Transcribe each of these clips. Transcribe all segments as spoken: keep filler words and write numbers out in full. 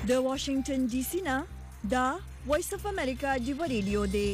د واشنگټن ډي سي نه دا وایس اف امریکا دی رادیو دی.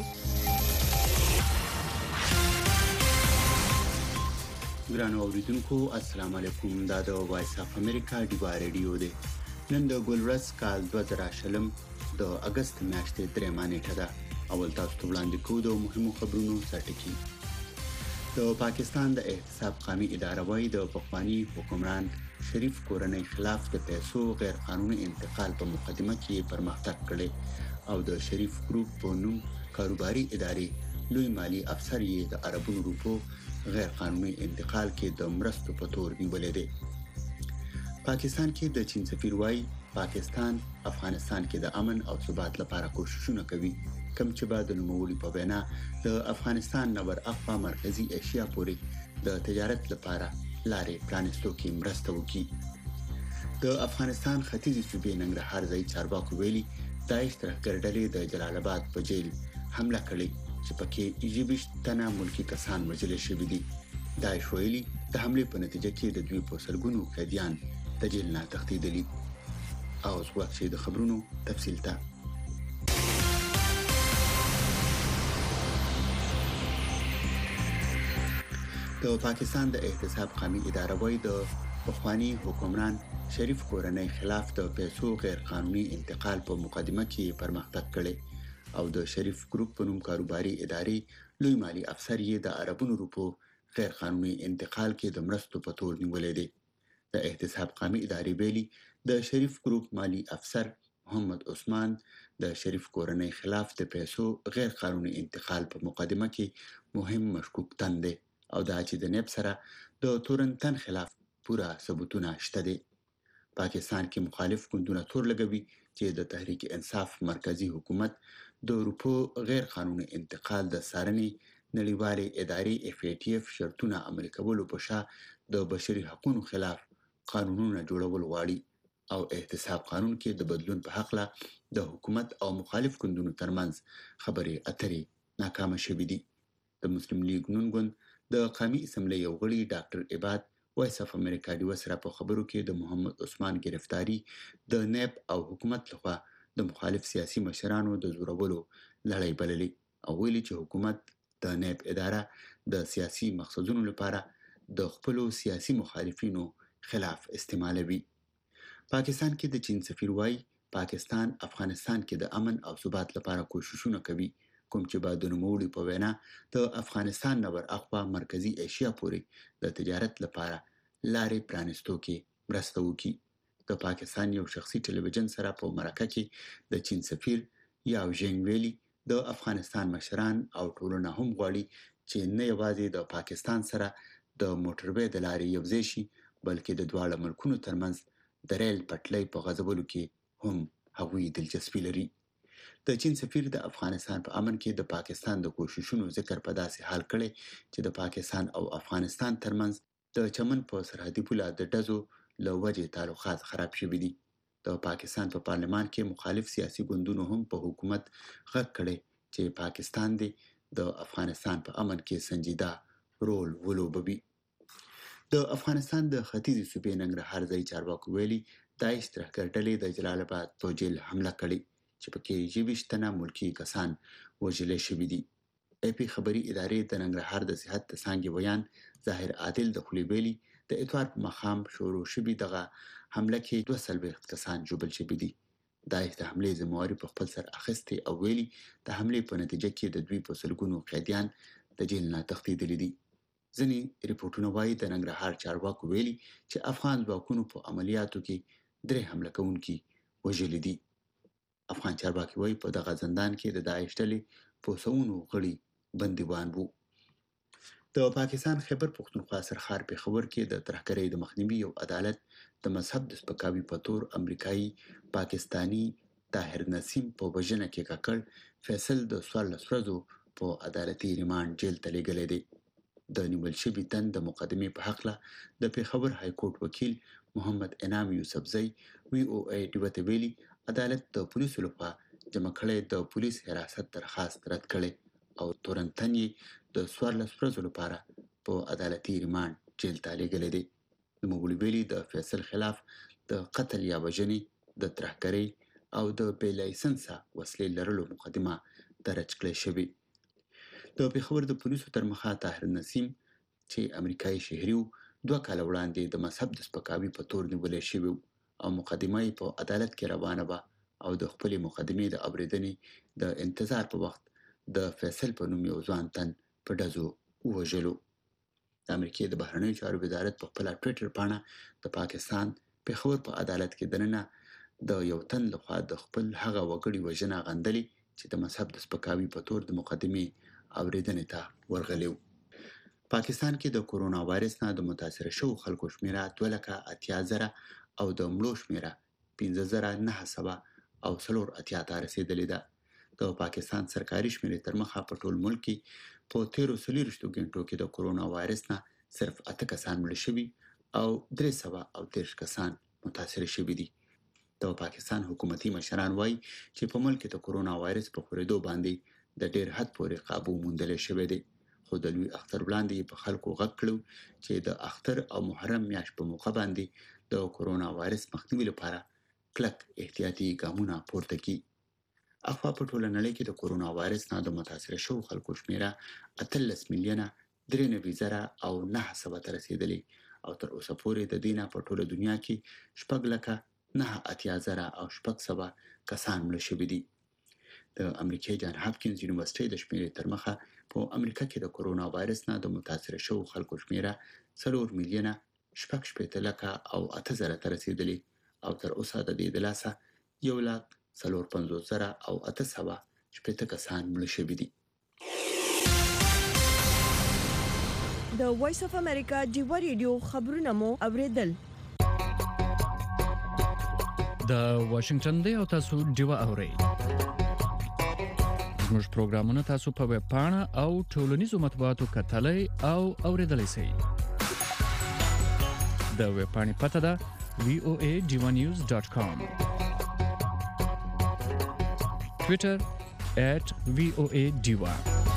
ګرانو اوریدونکو السلام علیکم. دا د وایس اف امریکا دی رادیو دی. نن د ګلورس کال دوه زره شلم د اگست میاشتې درېمه نیټه ده. اول تاسو ته وړاندې کوو د مهمو خبرونو سرټکی. د پاکستان د احتساب قومي اداره وايي د پخوانی حکمران شریف کورنۍ خلاف د پیسو غیر قانوني انتقال په مقدمه کې پرمختګ کړي او د شریف ګروپ په نوم کاروباري ادارې لوی مالی افسر یې د عربو روپو غیر قانوني انتقال کې د مرستو په تور نیولې دي. پاکستان کې د چین سفیر وايي پاکستان افغانستان کې د امن او ثبات لپاره کوششونه کوي، کوم چې بعد نوموړي په وینا د افغانستان نور اقوا مرکزی ایشیا پورې د تجارت لپاره لارې پرانستو کې مرسته وکړي. د افغانستان ختیځي صوبې ننګرهار ځای چارواکو ویلي داعش ترهګر ډلې د جلال آباد په جیل حمله کړې چې پکې یويشت تنه ملکی کسان وژل شوي دي. داعش ویلي د حملې په نتیجه کې د دوی په سلګونو قیدیان د جیل نه تښتېدلي. او اوس وخت چې د خبرونو تفصیل ته د پاکستان د احتساب قومي اداره وايي د پخوانی حکمران شریف کورنۍ خلاف د پیسو غیر قانوني انتقال په مقدمه کې پرمختګ کړي او د شریف ګروپ په نوم کاروباري ادارې لوی مالی افسر یې د عربو روپو غیر قانوني انتقال کې د مرستو په تور نیولې دي. د احتساب قومي ادارې ویلي د شریف ګروپ مالی افسر محمد عثمان د شریف کورنۍ خلاف د پیسو غیر قانوني انتقال په مقدمه کې مهم مشکوک تن دی او دا چې د نیب سره د تورنتن خلاف پوره ثبوتونه شته دي. پاکستان کې مخالف ګوندونه تور لګوي چې د تحریک انصاف مرکزی حکومت د روپو غیر قانوني انتقال د سارنې نړیوالې ادارې اف ای ټی اف شرطونه عملي کولو په شا د بشري حقوقو خلاف قانونونه جوړول غواړي او احتساب قانون کې د بدلون په حق له د حکومت او مخالف ګوندونو ترمنځ خبرې اترې ناکامه شوې دي. د مسلم لیگ نون ګوند د قومي اسمبلی یو غړي ډاکټر عباد وایس اف امریکا دی سره په خبرو کې د محمد عثمان گرفتاری د نیب او حکومت لخوا د مخالف سیاسي مشرانو د زورولو لړۍ بللې او ویلي چې حکومت د نیب اداره د سیاسي مقصدونو لپاره د خپل سیاسي مخالفینو خلاف استعمالوي. پاکستان کې د چین سفیر وايي پاکستان افغانستان کې د امن او ثبات لپاره کوششونه کوي، کوم چې بعد نوموړي په وینا د افغانستان نور اقوا مرکزی ایشیا پورې د تجارت لپاره لارې پرانستو کې مرسته وکړي. د پاکستان یو شخصي ټلویزیون سره په مرکه کې د چین سفیر یاو ژنګ ویلي د افغانستان مشران او ټولنه هم غواړي چې نه یوازې د پاکستان سره د موټروي د لارې یوځای شي بلکې د دواړو ملکونو ترمنځ د ریل پټلۍ په غځولو کې هم هغوی دلچسپي لري. د چین سفیر د افغانستان په امن کې د پاکستان د کوششونو ذکر په داسې حال کړي چې د پاکستان او افغانستان ترمنځ د چمن په سرحدي پوله د ډزو له وجې تعلقات خراب شوي دي. د پاکستان په پارلمان کې مخالف سیاسي ګوندونو هم په حکومت غږ کړي چې پاکستان دی د افغانستان په امن کې سنجیده رول ولوبوي. د افغانستان د ختیځي صوبې ننګرهار ځای چارواکو ویلي داعش ترهګر ډلې د جلال آباد په جیل حمله کړې چې پکې یويشت تنه ملکی کسان وژل شوي دي. ای پی خبري ادارې د ننګرهار د صحت د څانګې ویان ظاهر عادل د خولي ویلي د اتوار په مخام شروع شوي دغه حمله کې دوه څلوېښت کسان ژوبل شوي دي. داعش د حملې ذمہواري په خپل سر اخیستې او ویلي د حملې په نتیجه کې د دوی په سلګونو قیدیان د جیل نه تښتېدلي دي. ځینې ریپورتونه وایي د ننګرهار چارواکو ویلي چې افغان ځواکونو په عملیاتو کې درې حمله کوونکي وژلي دي. افغان چارواکي وایي په دغه زندان کې د داعش ډلې په سوونو غړي بندیوان وو. د پاکستان خیبر پښتونخوا سرخار پېښور کې د ترهګرۍ د مخنیوي یو عدالت د مذهب د سپکاوي په تور امریکایي پاکستانی طاهر نسیم په وژنه کې ککړ فیصل د څوارلس ورځو په عدالتي ریمانډ جیل ته لیږلی دی. د نیول شوي تن د مقدمې په حق له د پېښور های کورټ وکیل محمد انعام یوسفزی وی او ای ډیو ته ویلي عدالت د پولیسو لخوا جمع کړی د پولیس حراست درخواست رد کړی او تورنتن یې د څوارلس ورځو لپاره په عدالتي ریمانډ جیل ته لیږلی دی. نوموړي ویلي د فیصل خلاف د قتل یا وژنې د ترهګرۍ او د بې لایسنسه وسلې لرلو مقدمه درج کړې شوې. د پېښور د پولیسو تر مخه طاهر نسیم چې امریکایي شهري و دوه کاله وړاندې د مذهب د سپکاوي په تور نیولی شوی او مقدمه یې په عدالت کې روانه وه او د خپلې مقدمې د اورېدنې د انتظار په وخت د فیصل په نوم یو ځوان تن په ډزو ووژلو. د امریکې د بهرنیو چارو وزارت په خپله ټویټر پاڼه د پاکستان پېښور په عدالت کې دننه د یو تن لخوا د خپل هغه وګړي وژنه غندلې چې د مذهب د سپکاوي په تور د مقدمې اورېدنې ته ورغلی و. پاکستان کې د کورونا وایرس نه د متاثره شوو خلکو شمیره دوه لکه اتیا زره او د مړو شمیره پنځه زره نهه سوه او څلور اتیا ته رسېدلې ده. د پاکستان سرکاري شمیرې تر مخه په ټول ملک کې په تیرو څلوېښتو غنټو کې د کورونا وایرس نه صرف اته کسان مړه شوي او درې سوه او دېرش کسان متاثره شوي دي. د پاکستان حکومتي مشران وایي چې په ملک کې د کورونا وایرس په خورېدو باندې د ډېر حد پورې قابو موندلی شوی دی. خو د لوی اختر وړاندې په خلکو غږ کړو چې د اختر او محرم میاشت په موقع باندې د کورونا وایرس مخنیوي لپاره کلک احتیاطي ګامونه پورته کړي. اخوا په ټوله نړۍ کې د کورونا وایرس نه د متاثره شوو خلکو شمیره اتلس میلیونه درې نوي زره او نهه سوه ته رسېدلې او تر اوسه پورې د دې نه په ټوله دنیا کې شپږ لکه نهه اتیا زره او شپږ سوه کسان مړه شوي دي. د امریکې جان هاپکینز یونیورسيټي د شمیرې تر مخه په امریکا کې د کورونا وایرس نه د متاثره شوو خلکو شمیره څلور میلیونه شپږ شپېته لکه او اته زره ته رسېدلې او تر اوسه د دې د لاسه یو لاک څلور پنځوس زره او اته سوه شپېته کسان مړه شوي دي. د وایس اف امریکا جیوا ریډیو خبرونه مو اوریدل. د واشنگټن دی او تاسو جیوا اورئ. زموږ پروګرامونه تاسو په ویب پاڼه او ټولنیزو مطبوعاتو کتلای او اوریدلای شئ. د ویب پاڼې پته ده وی او ای ډیوا نیوز ډاټ کام. ټویټر ایٹ وی او ای ډیوا.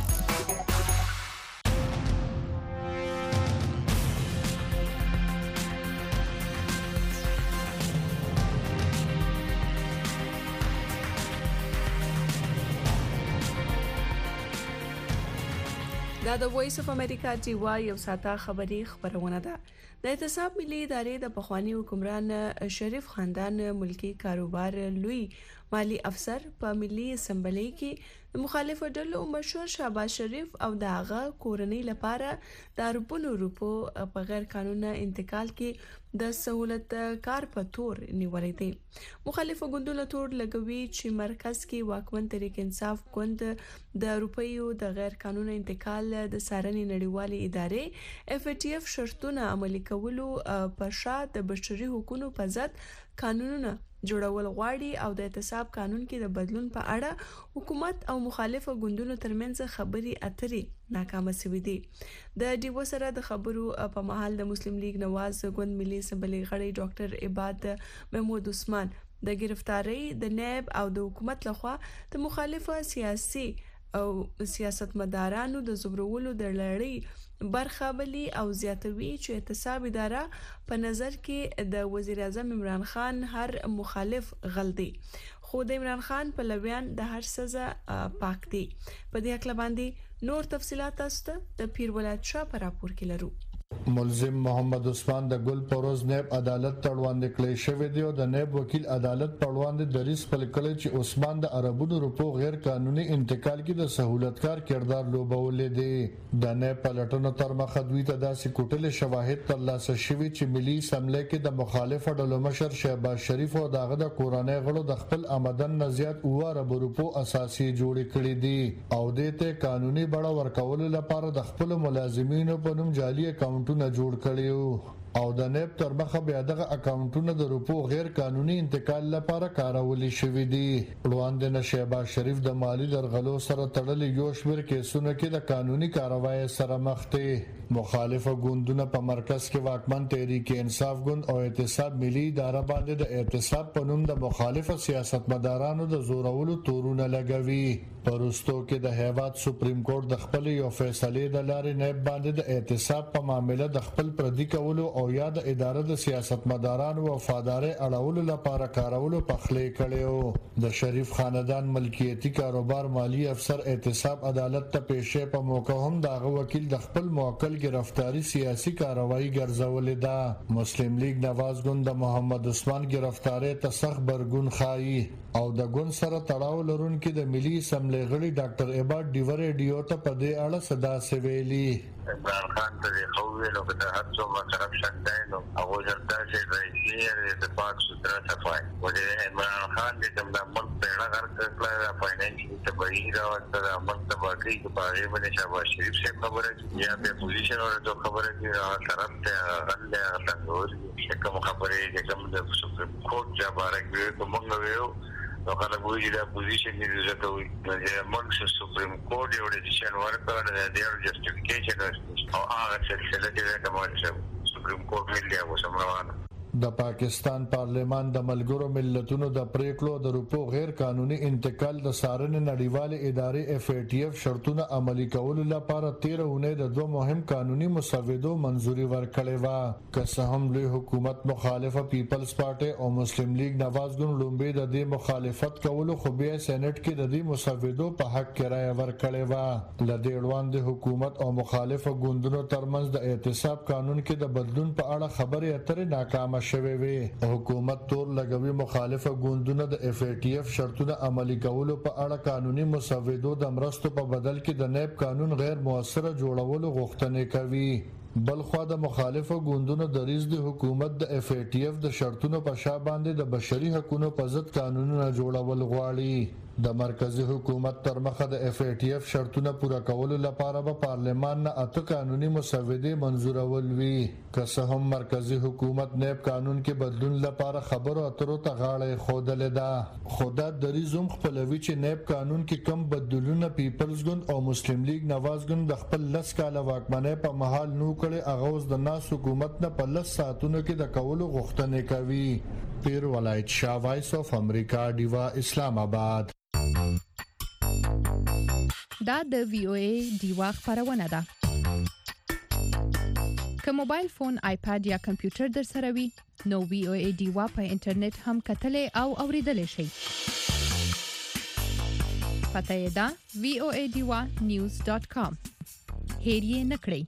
دا د وایس اف امریکا جیوا یو ساته خبری خبرونه ده. د احتساب ملي ادارې د پخوانی حکمران شریف خاندان ملکی کاروبار لوی مالی افسر په ملي اسمبلی کې د مخالفو ډلو مشهور شهباز شریف او داغه کورنۍ لپاره د اربونو روپو په غیر قانوني انتقال کې د سہولت کار په تور نیولې دي. مخالفو ګوندونو تور لګوي چې مرکز کې واکمن تحریک انصاف ګوند د روپیو د غیر قانوني انتقال د سارنې نړیوالې ادارې اف ای ټي اف شرطونه عملي کولو په شا د بشري حقوقو په ضد قانونونه جوړول غواړي او د احتساب قانون کې د بدلون په اړه حکومت او مخالفو ګوندونو ترمنځ خبري اترې ناکامه شوې دي. د ډیوو سره د خبرو په محل د مسلم لیگ نواز ګوند ملي اسمبلی غړي ډاکټر عباد محمود عثمان د گرفتاری د نیب او د حکومت لخوا د مخالفو سیاسي او سیاستمدارانو د زبرولو د لړۍ برخه بلی او زیاتوي چې احتساب اداره په نظر کې د وزیر اعظم عمران خان هر مخالف غلطي خو د عمران خان په لویان د هر سزا پاک دي. په دې اړه باندې نور تفصيلات تاسو د پیر ولایت شاه پر راپور کې لرو. ملزم محمد عثمان د ګل پروز نیب عدالت تړوند کړی شوی دی او د نیب وکیل عدالت تړوند د ریس په کله چې عثمان د عربونو روپو غیر قانوني انتقال کې د سہولتکار کردار لوبولې دی. د نیب پلټنو تر مخه دوی ته داسې کوټل شواهد ترلاسه شوي چې ملي اسمبلی کې د مخالفو ډلو مشر شهباز شریف او دغه د کورنۍ غړو د خپل آمدن نه زیات اوه ارب روپو اساسي جوړ کړي دي او د ته قانوني بڼه ورکول لپاره د خپل ملازمینو په نوم جعلي اکاونټ جوړ کړیو او د نیب تر مخه بیا دغه اکاونټونه د روپو غیر قانوني انتقال لپاره کارول شوې دي. وړاندې شهباز شریف د مالی درغلو سره تړلې یو شمېر کیسونو کې د قانوني کاروایی سره مخ دي. مخالفه ګوندونه په مرکز کې واکمن تحریک انصاف ګوند او احتساب ملي اداره باندې د احتساب په نوم د مخالفه سیاستمدارانو د زورولو تورونه لګوي. پرستو کې د هیواد سپریم کورټ د خپل یو فیصله د لارې نیب باندې د احتساب په معاملې د خپل پردي کولو او او یا د اداره د سیاستمدارانو وفاداري اړولو لپاره کارولو پخلې کړیو د شریف خاندان ملکیتي کاروبار مالی افسر احتساب عدالت ته پیښه په موقع هم دغه وکیل د خپل موکل گرفتاری سیاسي کاروایی ګرځولې ده مسلم لیگ نواز ګوند د محمد عثمان گرفتاری ته سخت برګون خایي او د ګوند سره تړاو لرونکي د ملي اسمبلی غړي ډاکټر عباد ډیور ریډیو ته په دې اړه صدا سویلی عمران خان ته خو ویلو چې هر څو مطلب شته نو هغه ورته چې رئیس د پاک ستر صفای و دې عمران خان د کوم د ملک په اړه هر څه د فاینانشل تبعید او د ملک د باقي په اړه باندې شاباش شریف څخه خبره یا په پوزیشن او خبره چې طرف ته غل تنور چې کوم خبره چې کوم د سپریم کورټ جبارک وي کومه ویو نو کله وایي دا پوزیشن دې زه کوي چې مونږ سپریم کورټ یو ډیسیژن ورکړ د دې جسټیفیکیشن او هغه سلسله چې کومه سپریم کورټ ملي او سمروان د پاکستان پارلمان د ملګرو ملتونو د پریکړو د روپو غیر قانوني انتقال د سارنې نړیوالې ادارې اف ای ټی اف شرطونه عملي کولو لپاره تیره اونۍ د دوه مهم قانوني مسودو منځوري ورکړې وه که څه هم لوی حکومت مخالفه پیپلز پارټي او مسلم لیگ نواز ګوند لومړی د دې مخالفت کولو خو بیا سېنات کې د دې مسودو په حق کې رایه ورکړې وه له دې وړاندې حکومت او مخالفه ګوندونو ترمنځ د اعتصاب قانون کې د بدلون په اړه خبرې اترې ناکامه شوی وي حکومت تور لګوي مخالفه ګوندونه د اف ای ټی اف شرطونه عملي کولو په اړه قانوني مسودو د مرستو په بدل کې د نیب قانون غیر موثره جوړولو غوښتنه کوي بلخوا د مخالفه ګوندونو د ریز د حکومت د اف ای ټی اف د شرطونو په شا باندې د بشري حقوقو په ضد قانونونه جوړول غواړي د مرکزی حکومت تر مخه د اف ای ټی اف شرطونه پوره کولو لپاره به پارلمان نه اته قانوني مسودې منزورول وي که څه هم مرکزی حکومت نیب قانون کې بدلون لپاره خبرو اترو ته غاړه خودلې ده خدا د ریزوم خپلوي چې نیب قانون کې کم بدلونه پیپلز ګوند او مسلم لیگ نواز ګوند د خپل لس کاله واکمنۍ په محل نو کړي هغه اوس د ناس حکومت نه په لس ساعتونو کې د کولو غوښتنه کوي پیر ولایت شاه وایس اف امریکا دیوا اسلام آباد دا د وی او ای دیوا خبرونه ده که موبایل فون آیپاد یا کمپیوټر در سره وي نو وی او ای دیوا په انټرنیټ هم کتلې او اوریدلې شي پته یې ده وی او ای دیوا نیوز ډاٹ کام هیر یې نکړئ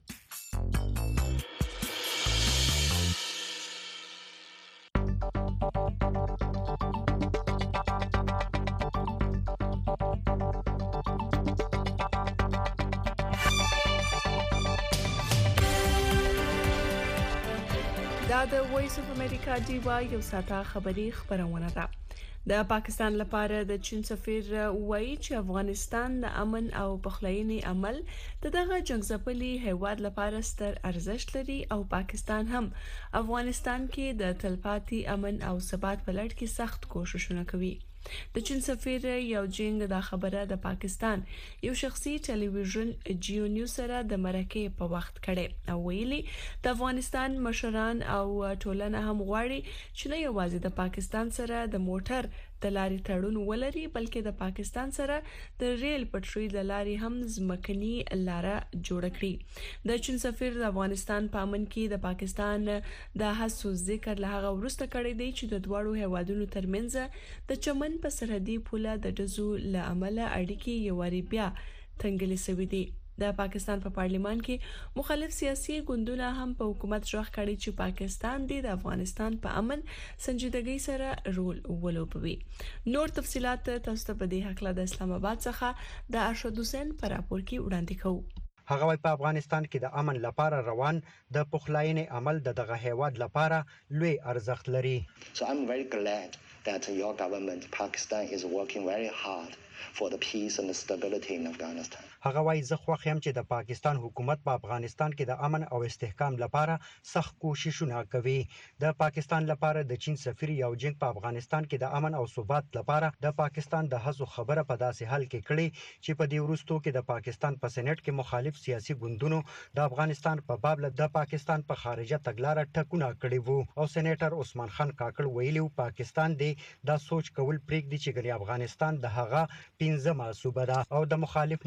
دا د وایس اف امریکا دیوا یو ساته خبری خبرونه ده د پاکستان لپاره د چین سفیر وایي چې افغانستان د امن او پخلاینې عمل د دغه جنگځپلي هیواد لپاره ستر ارزښت لري او پاکستان هم افغانستان کې د تلپاتې امن او ثبات په لړ کې سخت کوششونه کوي د چین سفیر یو جنگ د خبره د پاکستان یو شخصي ټلویزیون جیو نیوز سره د مرکه په وخت کړي او ویلي د افغانستان مشران او ټولنه هم غواړي چې نه یوازې د پاکستان سره د موټر د لارې تړون ولري بلکې د پاکستان سره د ریل پټري د لارې هم ځمکني لاره جوړ کړي د چین سفیر د افغانستان په امن کې د پاکستان د هڅو ذکر له هغه وروسته کړی دی چې د دوړو هیوادونو ترمنځ د چمن په سرحدي پوله د دزو له عمله اړیکې یو وری بیا تنګلې شوې دي د پاکستان په پا پارلیمان کې مخالف سیاسي ګوندونه هم په حکومت ژغ کړي چې پاکستان د افغانستان په امن سنجیدګۍ سره رول ولوبوي نور تفصيلات تاسو ته په دې حق له اسلام آباد څخه د ارشد حسین پر راپور کې وړاندې کوو هغه په افغانستان کې د امن لپاره روان د پخلاینې عمل د دغه هیواد لپاره لوی ارزښت لري So I'm very glad that your government Pakistan is working very hard for the peace and the stability in Afghanistan. هغه وايي زه خوښ یم چې د پاکستان حکومت په افغانستان کې د امن او استحکام لپاره سخت کوششونه کوي د پاکستان لپاره د چین سفیر یو جنگ په افغانستان کې د امن او ثبات لپاره د پاکستان د هڅو خبره په داسې حال کې کړي چې په دې وروستو کې د پاکستان په سېنات کې مخالف سیاسي ګوندونو د افغانستان په باب له د پاکستان په خارجه تګلارې ټکونه کړي وو او سېنیټر عثمان خان کاکړ ویلي پاکستان دې دا سوچ کول پرېږدي چې ګری افغانستان د هغه پنځمه صوبه ده او د مخالف مسلم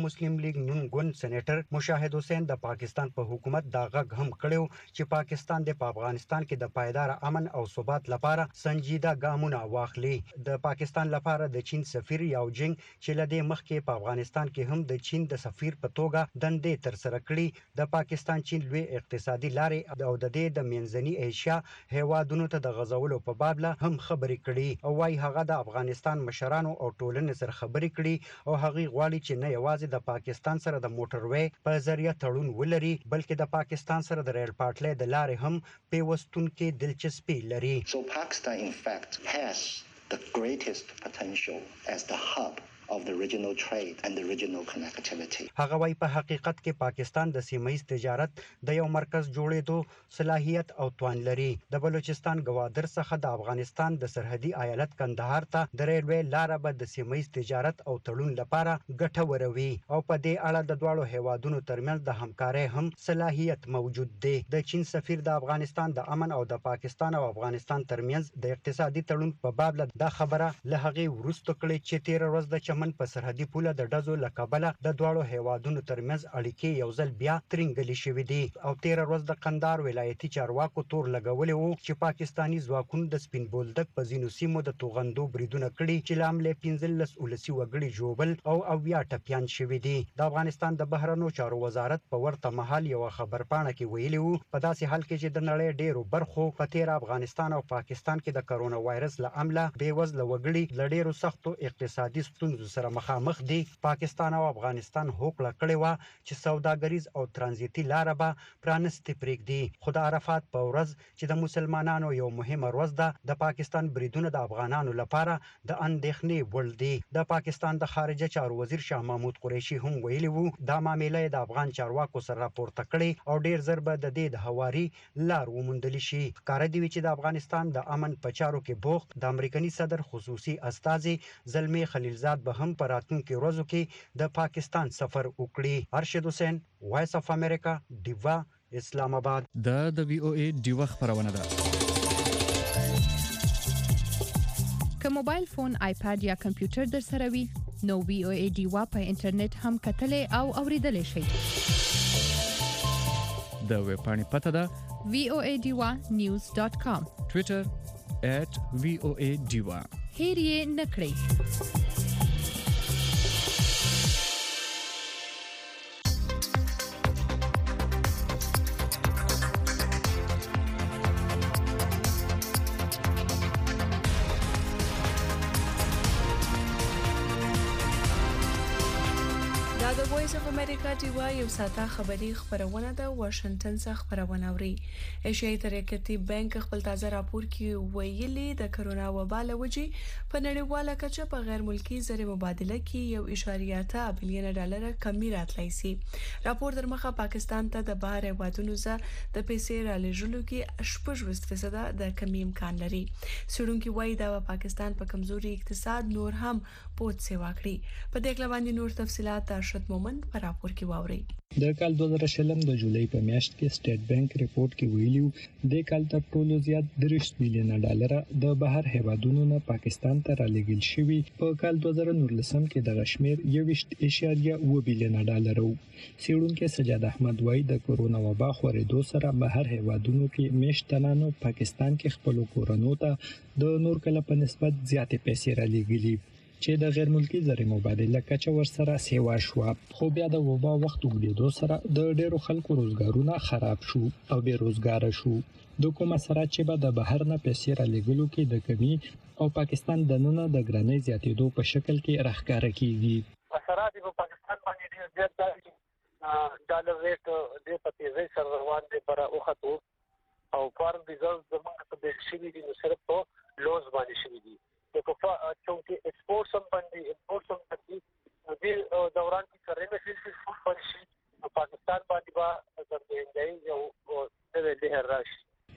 لیگ نون ګوند سېنیټر مشاهد حسین د پاکستان په حکومت دا غږ هم کړو چې پاکستان د افغانستان کې د پایدار امن او ثبات لپاره سنجیده ګامونه واخلي. د پاکستان لپاره د چین سفیر یاو جنگ چې لدې مخکې په افغانستان کې هم د چین د سفیر په توګه دندې تر سره کړې. د پاکستان چین لوی اقتصادي لارې او د دې د منځني ایشیا هیوادونو ته د غزولو په باب له هم خبرې کړي او وايي هغه د افغانستان مشرانو او ټولنې سره خبرې کړي او هغه غواړي چې نه یوازې د پاکستان سره د موټروي په ذریعہ تړون ولري بلکې د پاکستان سره د ریل پټلۍ د لارې هم پیوستون کې دلچسپي لري. So Pakistan in fact has the greatest potential as the hub of the regional trade and the regional connectivity. هغه وايي په حقیقت کې پاکستان د سیمه‌ایز تجارت د یو مرکز جوړېدو صلاحیت او توان لري. د بلوچستان گوادر څخه د افغانستان د سرحدي ایالت کندهار ته د ریلوي لار به د سیمه‌ایز تجارت او تړون لپاره ګټوره وي او په دې اړه د دواړو هیوادونو ترمنځ د همکارۍ هم صلاحیت موجود دی. د چین سفیر د افغانستان د امن او د پاکستان او افغانستان ترمنځ د اقتصادي تړون په باب د خبره له هغه وروسته کړي چې تیر ورځ د من په سرحدي پوله د ډزو لکبله د دواړو هیوادونو ترمنځ اړیکې یو ځل بیا ترنګلې شوې دي او تیر ورځ د قندهار ولایتي چارواکو تور لګولې وو چې پاکستانی ځواکونو د سپین بولدک په ځینو سیمو د توغندو بریدونه کړي چې لامل پنځلس ولسی وګړي جوبل او اویا ټپيان شوې دي. د افغانستان د بهرنیو چارو وزارت په ورته مهال یو خبرپاڼه کې ویلي وو په داسې حال کې چې د نړۍ ډیرو برخو په تیر افغانستان او پاکستان کې د کرونا وایرس له امله بیوزله وګړي له ډیرو سختو اقتصادي ستونزو سره مخامخ دي. پاکستان او افغانستان هوکړه کړې و چې سوداګریز او ترانزیتي لار به پرانستې پرېږدي. خو د عرفات په ورځ چې د مسلمانانو یو مهمه ورځ ده د پاکستان بریدونه د افغانانو لپاره د اندېښنې وړ دي. د پاکستان د خارجه چارو وزیر شاه محمود قریشي هم ویلي وو دا معاملې د افغان چارواکو سره راپورته کړي او ډیر زر به د دې د هواري لار وموندل شي. ښکاره دی چې د افغانستان د امن په چارو کې بوخت د امریکایي صدر خصوصي استازي زلمی خلیلزاد به هم په راتلونکي ورځو کې د پاکستان سفر وکړي. ارشد حسین، وایس اف امریکا، دیوا، اسلام آباد. د د وی او ای دیوا خبرونه ده. که موبایل فون، آیپاد یا کمپیوټر در سره وي نو وی او ای دیوا په انټرنیټ هم کتلې او اوریدلې شئ. د ویب پاڼې پته ده وی او ای دیوا نیوز ډاٹ کام. ټوئیټر ایٹ وی او ای دیوا. هیر یې نکړئ. د وایس اف امریکا ټیوا یو ساته خبری خبرونه ده واشنگټن څخه خبرونه اوري. ایشیايي ترقیاتي بانک خپل تازه راپور کې ویلي د کرونا وبا له وجې په نړیواله کچه په غیر ملکی زر مبادله کې یو اشاریه اته بلین ډالر کمی راتلی سي. راپور در مخه پاکستان ته د بهر هیوادونو څخه د پیسې را لېږلو کې شپږ فیصد د کمی امکان لري. سړونکو وایي دا پاکستان په کمزوري اقتصاد نور هم پوت سیوا کړی. په دې کله باندې نور تفصيلات ارشد مومند پر راپور کې واوري. د کال دوه زره شلم د جولای په میاشت کې سټیټ بانک ریپورت کې ویلي د کال تر ټولو زیات درش بلین ډالر د بهر هیوادونو نه پاکستان ته را لېږل شوی. په کال دوه زره نولسم کې د غشمیر یوشت اشاریه اوه بلین ډالر وو. سیړونکو سجاد احمد وای د کورونا وبا خورېدو سره بهر هیوادونو کې میشتنانو پاکستان کې خپل کورونو ته د نور کله په نسبت زیاتې پیسې را لېږلي چې د غیر ملکی زر مبادله کچه ورسره سیوا شو. خو بیا د وبا وخت وګړو سره د ډیرو خلکو روزګارونه خراب شو او بے روزګار شو. د کومه سره چې به د بهر نه پیسې را لګلو کې د کمی او پاکستان د نن د ګرانۍ زیاتېدو په شکل کې راښکاره کیږي. اثرات په پاکستان باندې ډیر زیات دي. ډالر ریټ د پتیزې سره روان دي پر اوخته او فارم ریزرቭ زموږ په دې شي دي نو صرف په لوز باندې شي دي. د کوفا چونکه ایکسپورټ هم باندې امپورټ هم باندې د دوران کې کرنه فیصد فوټ باندې پاکستان باندې با ترځای یو د لهر راشي.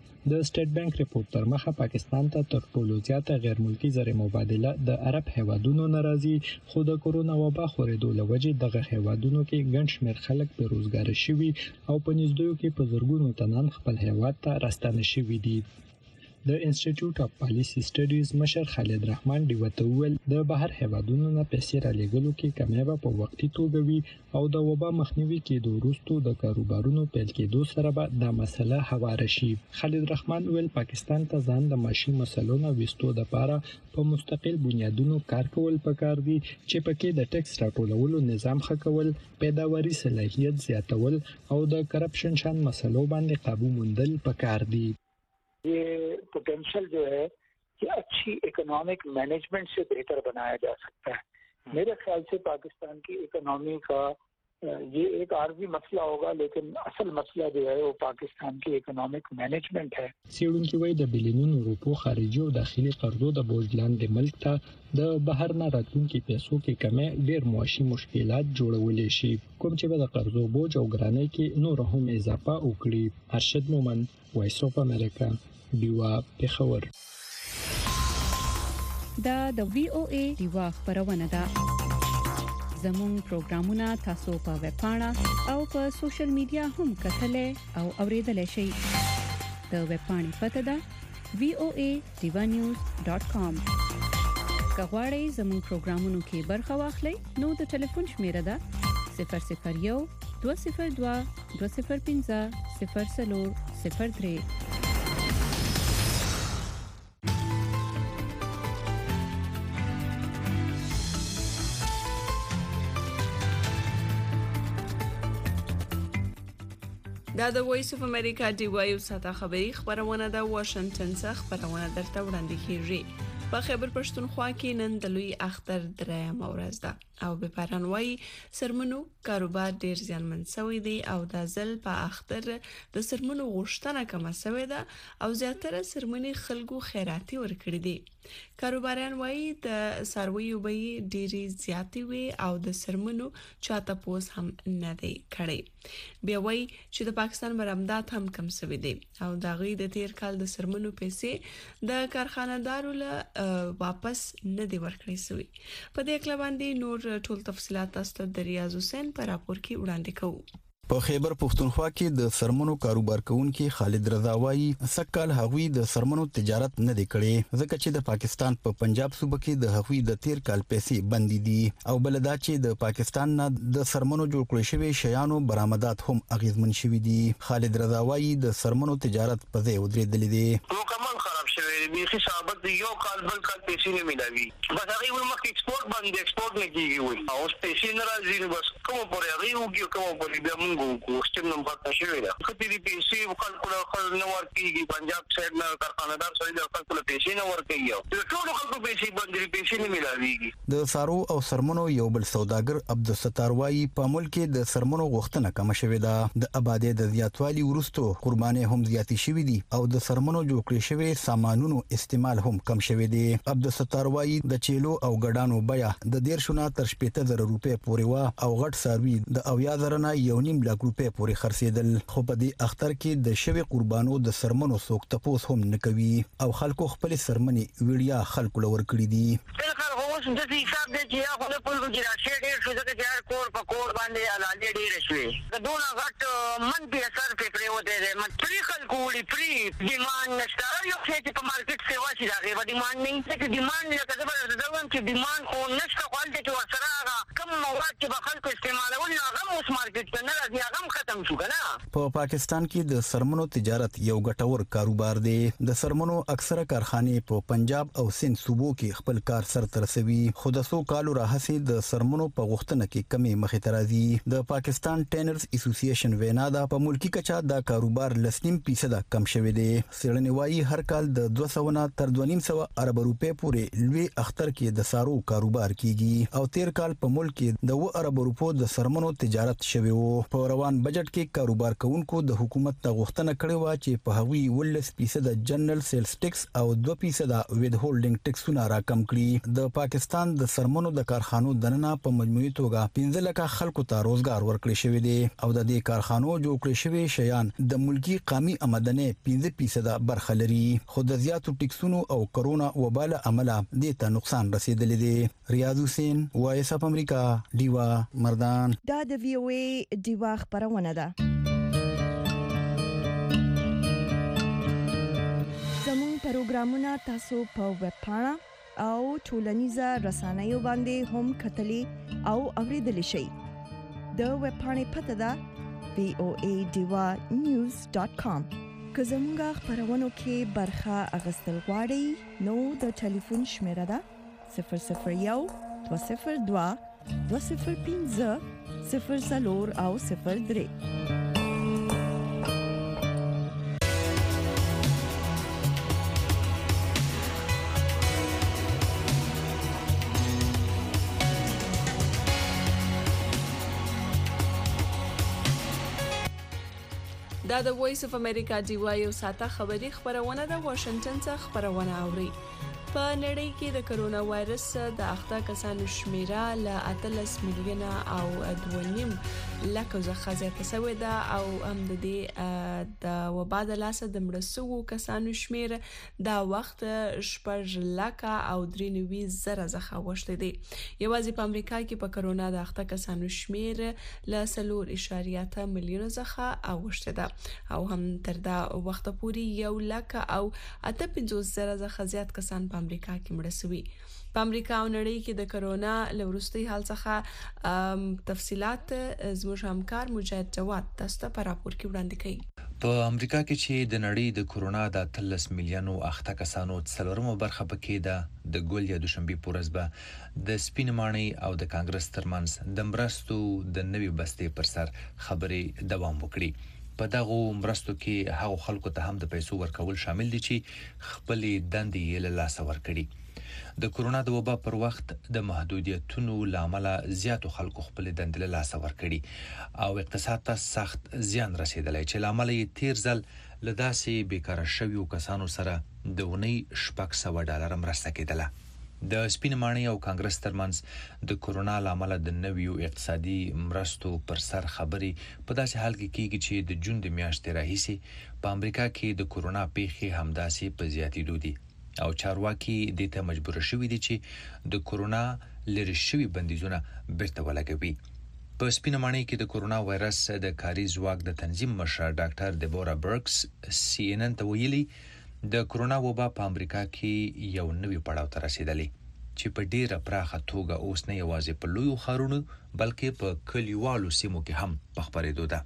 د سټیټ بانک ریپورت تر مخه پاکستان ته تر ټولو زیاته غیر ملکی زر مبادله د عرب هیوادونو ناراضي خو د کورونا وبا خورېدو لوجې دغه هیوادونو کې ګڼ شمېر خلک بې روزګار شوي او په نږدې کې په زرګونو تنان خپل هیواد ته راستانه شوي دي. د انسټیټیوټ اف پالیسی سټډیز مشر خالد رحمان دی وتول د بهر هیوادونو نه پیسې را لګولو کې کمیابه په وختي توګه وي او د وبا مخنیوي کې د وروستو د کاروبارونو پیل کېدو سره به د مسله هواره شي. خالد رحمان ویل پاکستان ته ځان د معاشي مسلو نه وستو د لپاره په مستقل بنیادونو کار کول پکار دي چې پکې د ټیکس راټولولو نظام ښه کول، پیداواري صلاحیت زیاتول او د کرپشن شان مسلو باندې قابو موندل پکار دي. ये पोटेंशियल जो है कि अच्छी economic management से बेहतर बनाया जा सकता है. मेरे ख्याल से पाकिस्तान की इकोनॉमी का ये एक आर्जी मसला होगा, लेकिन असल मसला जो है वो पाकिस्तान की इकोनॉमिक मैनेजमेंट है. سیړونکو وایي د بلیونونو روپو خارجي او داخلي قرضو د بوج لاندې ملک ته د بهر نه راتلونکي پیسو کې کمی ډېر معاشي مشکلات جوړولای شي، کوم چې به د قرضو بوج او ګرانۍ کې نور هم اضافه وکړي. ارشد مومن، وایس اف امریکا، دیوا پېښور. دا د وی او ای دیوا خبرونه ده. زموږ پروګرامونه تاسو په ویب پاڼه او په سوشل میډیا هم کتلای او اوریدلای شئ. د ویب پاڼې پته ده وی او ای دیوا نیوز ډاټ کام. کغواړئ زموږ پروګرامونو کې برخه واخلئ نو د ټلیفون شمیره ده صفر صفر یک دوه صفر دوه دوه صفر پنځه صفر صفر صفر درې. دا د وایس اف امریکا دی وایو ساته خبری خبرونه د واشنگټن څخه خبرونه درته وړاندې کیږي. په خیبر پښتونخوا کې نن د لوی اختر درېم ورځ ده او به پرانوي سرمنو کاروبار ډیر ځانمن شوی دی او د ځل په اختر د سرمنو غوښتنه کم شوی ده او زیاتره سرمنې خلکو خیراتي ورکړي دي. کاروباران وایي د سرویو به ډیری زیاتې وي او د سرمنو چاته پوس هم نه دی کړي. بیا وایي چې د پاکستان برآمدات هم کم شوی دي او د غي د تیر کال د سرمنو پیسې د کارخانه‌دارو له واپس نه دی ورکړی شوی. په دې کله باندې نور ټول تفصيلات تاسو د ریاض حسین پر راپور کې وړاندې کوو. په خیبر پښتونخوا کې د سرمنو کاروبار کوونکي خالد رضا وایي سکهال هغوی د سرمنو تجارت نه دی کړي ځکه چې د پاکستان په پا پنجاب صوبه کې د هغوی د تیر کال پیسې بندي دي او بلدا چې د پاکستان نه د سرمنو جوړ کړی شوی شیانو برآمدات هم اغیزمن شوی دي. خالد رضا وایي د سرمنو تجارت په ځای ودرېدلې دي. مکمل خراب شوی دی، خو ثابت یو کال بل کال پیسې نه ملاوي، بس هغه ول مخ ایکسپورت باندې ایکسپورت نه کیږي وي او پیسې نه راځي، بس کوم پورې هغه وګي کوم پورې بیا موږ کوستم نمبر تشوي دا کته دي پیسې وکړ کول خل نو ورکیږي پنجاب سایډ نه کارخانه‌دار سړي د خپل کول پیسې نه ورکیږي د ټول خلکو پیسې باندې پیسې نه ملاويږي. د سارو او سرمنو یو بل سوداګر عبدالستار وایي په ملک کې د سرمنو غوښتنه کم شوې ده، د آبادی د زیاتوالي ورستو قرباني هم زیاتې شوې دي او د سرمنو جوړ کړی شوی سامانونو استعمال هم کم شوی دی. عبدالستار وایي د چیلو او ګډانو بیا د ډیر شونه تر شپږ زره روپے پورې وا او غټ ساروي د اویا زره نه یو نیم لک روپے پورې خرڅېدل. خو په دې اختر کې د شوی قربانو د سرمنو څوک تپوس هم نه کوي او خلکو خپل سرمنې ویډیا خلکو لور کړی دي. اوس د دې حساب دی چې هغه په پلو کې راشه ډېر شو ځکه چې کور په کور باندې علالې ډېر شوې د دونه غټ منفي اثر په پریوته دی. مطلب خلکو لري پری ډیماند نشته، یو څه چې په مارکیټ کې واشي دا غي ډیماند نه چې ډیماند لکه دا زموږ چې ډیماند خو نشته، خو دې چې ورسره هغه کم مواد چې به خلکو استعمالول هغه اوس مارکیټ ته نه راځي، هغه ختم شو کنه. په پاکستان کې د سرمنو تجارت یو ګټور کاروبار دی. د سرمنو اکثره کارخانې په پنجاب او سند صوبو کې خپل کار سر ته رسوي، خو د سو کالو راهسي د سرمنو په غوښتنه کې کمی مخې ته راځي. د پاکستان ټینرز اسوسییشن وینا دا په ملکی کچا دا کاروبار لسنیم فیصد کم شوی دی. سړنی وایي هر کال د دوه سوه نه تر دوه نیم سوه ارب روپے پورې لوی اختر کې د سارو کاروبار کیږي او تیر کال په ملک کې د و ارب روپو د سرمنو تجارت شوی وو. په روان بجټ کې کاروبار کوونکو د حکومت ته غوښتنه کړې و چې په هغوی ولس فیصد جنرال سیلز ټیکس او دوه فیصد وید هولډینګ ټیکسونه راکم کړي. د پاکستان د سرمنو د کارخانو دننه په مجموعي توګه پنځه لکه خلکو ته روزګار ورکړی شوی دی او د دې کارخانو جوړ کړی شوی شیان د ملکی قومي آمدنی پنځه فیصد برخه لري، خو د زیاتو ټیکسونو او کرونا وبال عمله دې ته نقصان رسیدلی دی. ریاض حسین، وایس اف امریکا، دیوا مردان. دا د وی او ای دیوا خبرونه ده. زموږ پروګرامونه تاسو په ویب پاڼه او ټولنیزه رسنیو باندې هم کتلی او اوریدلی شئ. د ویب پاڼې پته ده وی او ای ډیوا نیوز ډاټ کام. که زموږ خبرونو کې برخه اخیستل غواړئ نو د ټلیفون شمیره ده صفر صفر یو دوه صفر دوه دوه صفر پنځه صفر څلور او صفر درې. دا د وایس اف امریکا دی وایو ساته خبری خبرونه د واشنگټن څخه خبرونه اوري. په نړۍ کې د کرونا وایرس د اخته کسانو شمیره ل اتلس میلیونه او دوه نیم لکه څخه زیاته شوې ده او هم د دې د وبا د لاسه د مړسوو کسانو شمیره دا وخت شپږ لکه او درې نوي زره څخه وشته دي. یوازې په امریکا کې په کرونا د اخته کسانو شمیره ل څلور اعشاریه اته میلیونه څخه اوشته ده او هم تر دا وخت پورې یو لکه او اته پنځوس زره څخه زیات کسان په امریکا کې مړ شوي. په امریکا او نړۍ کې د کرونا لورستي حال څخه تفصيلات زموږ همکار مجاهد جواد تاسو ته په راپور کې وړاندې کړي. په امریکا کې چې د نړۍ د کرونا د اتلس میلیونو اخته کسانو څلورمه برخه پکې ده د ګول یا دوشنبه پورز به د سپینماني او د کانګرس ترمنځ د مرستو د نوي بستې پر سر خبرې دوام وکړي. په دغه مرستو کې هغه خلکو ته هم د پیسو ورکول شامل دي چې خپل دندې له لاس ورکړي. د کرونا د وبا پر وخت د محدودیتونو لامل زیاتو خلکو خپل دندې له لاس ورکړي او اقتصاد ته سخت زیان رسیدلی چې لامل یې تیر ځل له داسې بیکاره شویو کسانو سره د اونۍ شپږ سوه ډالر مرسته کېدله. د سپینماني او کانګرس ترمنځ د کرونا لامل د نویو اقتصادي مرستو پر سر خبري په داسې حال کې کیږي چې د جون د میاشتې راهیسې په امریکا کې د کرونا پیښې همداسې په زیاتېدو دي او چارواکي د ته مجبور شوي دي چې د کرونا لری شوي بندیزونه بیرته ولګوي. په سپینماني کې د کرونا وایرس د کاري ځواک د تنظیم مشر ډاکټر دیبورا برکس سی ان ان ته ویلي د کرونا وبا په امریکا کې یو نوی پړاو ته رسیدلی چې په ډیره پراخه توګه اوس نه یوازې په لویو ښارونو بلکې په کلیوالو سیمو کې هم په خبرېدو ده.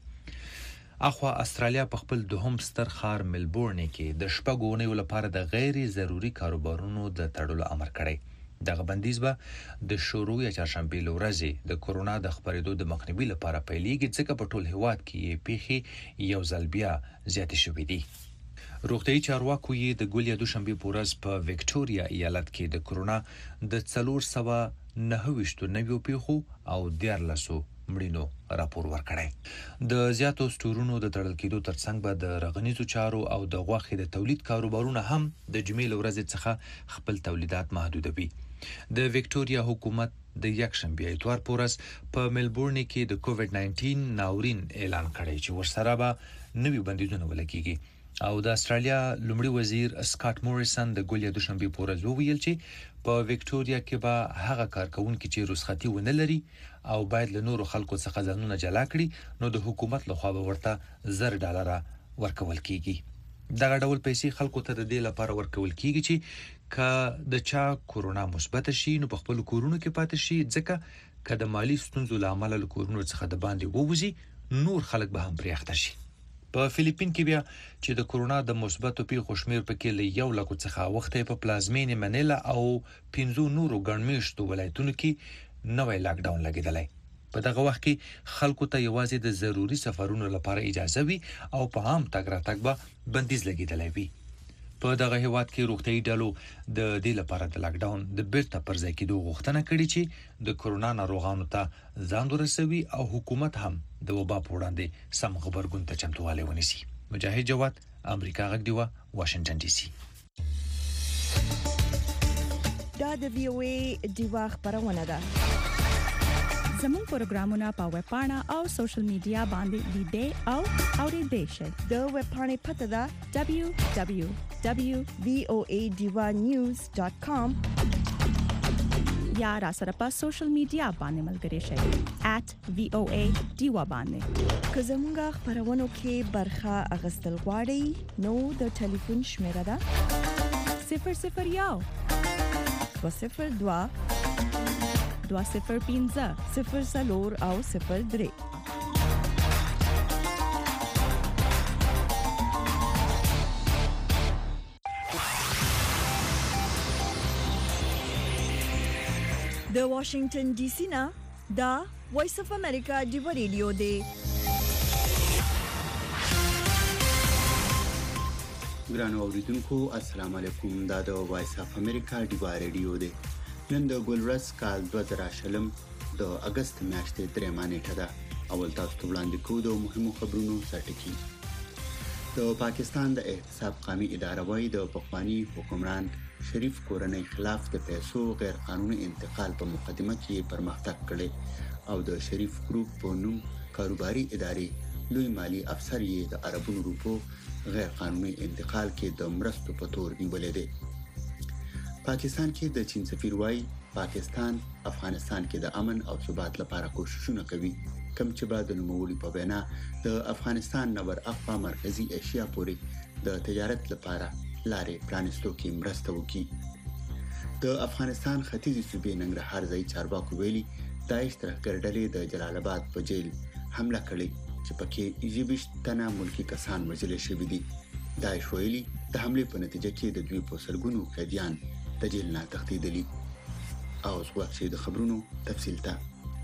اخوا استرالیا په خپل دوهم ستر ښار ملبورن کې د شپږو اونیو لپاره د غیر ضروري کاروبارونو د تړلو امر کړی. دغه بندیز به د شروع یا چهارشنبه ورځې د کرونا د خبرېدو د مخنیوي لپاره پیلېږي ځکه په ټول هیواد کې یې پیښې یو ځل بیا زیاتې شوې دي. روغتیايي چارواکو یې د ګول یا دوشنبه پورز په وکټوريا ایالت کې د کرونا د څلور سوه نهه ویشت نویو پیښو او دیارلسو مړینو راپور ورکړی. د زیاتو ستورونو د تړل کېدو ترڅنګ به د رغنیزو چارو او د غوښې د تولید کاروبارونه هم د جمعې ورځې څخه خپل تولیدات محدودوي. د وکټوريا حکومت د یکشنبه اتوار پورز په ملبورن کې د کووډ نایزده ناورین اعلان کړی چې ورسره به نوي بندیزونه ولګیږي او د استرالیا لومړي وزیر سکاټ موریسن د ګول یا دوشنبه پورز وویل چې په وکټوريا کې به هغه کارکونکو چې رخصتي ونه لري او باید له نورو خلکو څخه ځانونه جلا کړي نو د حکومت لخوا به ورته زر ډالر ورکول کیږي. دغه ډول پیسې خلکو ته د دې لپاره ورکول کیږي چې که د چا کرونا مثبت شي نو په خپل کورونو کې پاتې شي ځکه که د مالی ستونزو لامل له کورونو څخه د باندې ووځي نور خلک به هم پرې اخته شي. په فلیپین کې بیا چې د کرونا د مثبتو پیښو شمیر پکې له یو لک څخه وخته په پلازمینې منیلا او پنځو نورو ګڼمېشتو ولایتونو کې نوې لاک ډاون لګیدلی. په دغه وخت کې خلکو ته یوازې د ضروري سفرونو لپاره اجازه وي او په عام تګ راتګ به بندیز لګیدلی وي. په دغه هیواد کې روغتیايي ډلو د دې لپاره د لاک ډاون د بیرته پر ځای کېدو غوښتنه کړې چې د کرونا ناروغانو ته ځان ورسوي او حکومت هم د وبا په وړاندې سم غبرګون ته چمتووالی ونیسي. مجاهد جواد، امریکا غږ دیوه، واشنگټن ډي سي. دا د وی او ای دیوه خبرونه ده. زموږ پروګرامونه په ویب پاڼه او سوشل میډیا باندې لیدئ او اوریدئ شئ. د ویب پاڼې پته ده دبلیو دبلیو دبلیو ډاټ وی او ای ډیوا نیوز ډاټ کام یا را سره په سوشل میډیا باندې ملګري شئ ایټ وی او ای ډیوا باندې. که زموږ خبرونو کې برخه اخیستل غواړئ نو د ټلیفون شمیره ده صفر صفر یو دو صفر دوا دوه صفر پنځه صفر څلور او صفر درې. د واشنگټن ډي سي نه دا وایس اف امریکا دی ریډیو دی. ګرانو اوریدونکو السلام علیکم. دا د وایس اف امریکا دی ریډیو دی. نن د ګلورس کال دوه زره شلم د اگست میاشتې درېمه نیټه ده. اول تاسو ته وړاندې کوو د مهمو خبرونو سرټکی. د پاکستان د احتساب قومي اداره وايي د پخوانی حکمران شریف کورنۍ خلاف د پیسو غیر قانوني انتقال په مقدمه کې پرمختګ کړي او د شریف ګروپ په نوم کاروباري ادارې لوی مالی افسر یې د عربو روپو غیر قانوني انتقال کې د مرستو په تور نیولې دي. پاکستان کې د چین سفیر وايي پاکستان افغانستان کې د امن او ثبات لپاره کوششونه کوي کوم چې بعد د نوموړي په وینا د افغانستان نور اقوا مرکزی ایشیا پورې د تجارت لپاره لارې پرانستو کې مرسته وکړي. د افغانستان ختیځي صوبې ننګرهار ځای چارواکو ویلي داعش ترهګر ډلې د جلال آباد په جیل حمله کړې چې پکې یويشت تنه ملکی کسان وژل شوي دي. داعش ویلي د حمله په نتیجه کې د دوی په سلګونو قیدیان د جیل نه تښتېدلي. او څوک چې د خبرونو تفصیل ته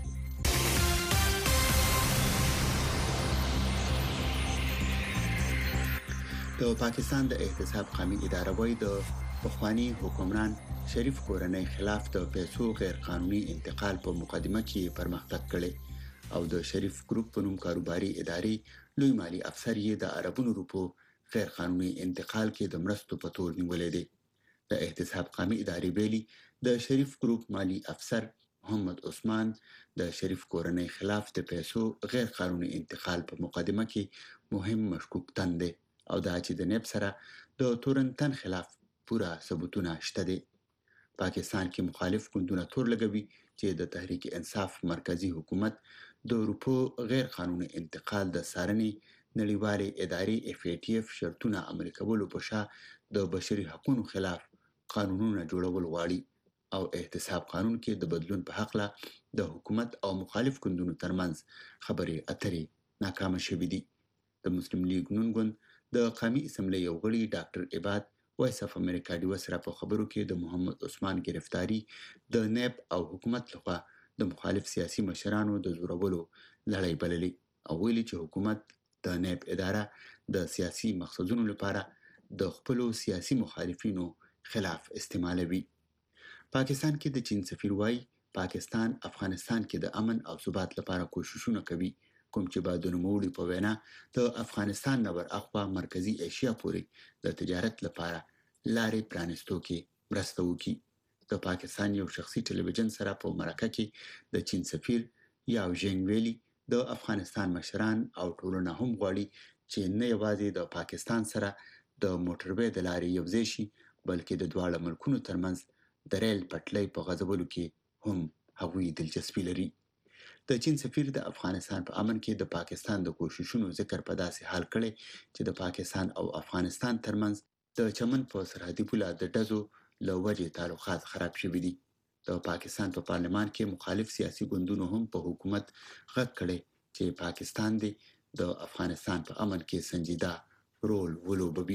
د پاکستان د احتساب قومي اداره وايي د پخوانی حکمران شریف کورنۍ خلاف د پیسو غیر قانوني انتقال په مقدمه کې پرمختګ کړي او د شریف ګروپ په نوم کاروباري ادارې لوی مالی افسر یې د عربو روپو غیر قانوني انتقال کې د مرستو په تور نیولې دي. د احتساب قومي ادارې ویلي د شریف ګروپ مالی افسر محمد عثمان د شریف کورنۍ خلاف د پیسو غیر قانوني انتقال په مقدمه کې مهم مشکوک تن دی او دا چې د نیب سره د تورنتن خلاف پورا ثبوتونه شته دي. پاکستان کې مخالف ګوندونه تور لګوي چې د تحریک انصاف مرکزی حکومت د روپو غیر قانوني انتقال د سارنې نړیوالې ادارې اف ای ټی اف شرطونه عملي کولو په شا د بشري حقوقو خلاف قانونونه جوړول غواړي او احتساب قانون کې د بدلون په حق له د حکومت او مخالف ګوندونو ترمنځ خبرې اترې ناکامه شوې دي. د مسلم لیگ نون ګوند د قومي اسمبلی یو غړي ډاکټر عباد وایس اف امریکا دی سره په خبرو کې د محمد عثمان گرفتاری د نیب او حکومت لخوا د مخالف سیاسي مشرانو د زورولو لړۍ بللې او ویلي چې حکومت د نیب اداره د سیاسي مقصدونو لپاره د خپل سیاسي مخالفینو خلاف استعمالوي. پاکستان کې د چین سفیر وايي پاکستان افغانستان کې د امن او ثبات لپاره کوششونه کوي کوم چې بعد د نوموړي په وینا د افغانستان نور اقوا مرکزی ایشیا پورې د تجارت لپاره لارې پرانستو کې مرسته وکړي. د پاکستان یو شخصي ټلویزیون سره په مرکه کې د چین سفیر یاو ژنګ ویلي د افغانستان مشران او ټولنه هم غواړي چې نه یوازې د پاکستان سره د موټروي د لارې یوځای شي بلکې د دواړو ملکونو ترمنځ د ریل پټلۍ په غځولو کې هم هغوی دلچسپي لري. د چین سفیر د افغانستان په امن کې د پاکستان د کوششونو ذکر په داسې حال کړي چې د پاکستان او افغانستان ترمنځ د چمن په سرحدي پوله د ډزو له وجې تعلقات خراب شوي دي. د پاکستان په پارلمان کې مخالف سیاسي ګوندونو هم په حکومت غږ کړي چې پاکستان دی د افغانستان په امن کې سنجیده رول ولوبوي.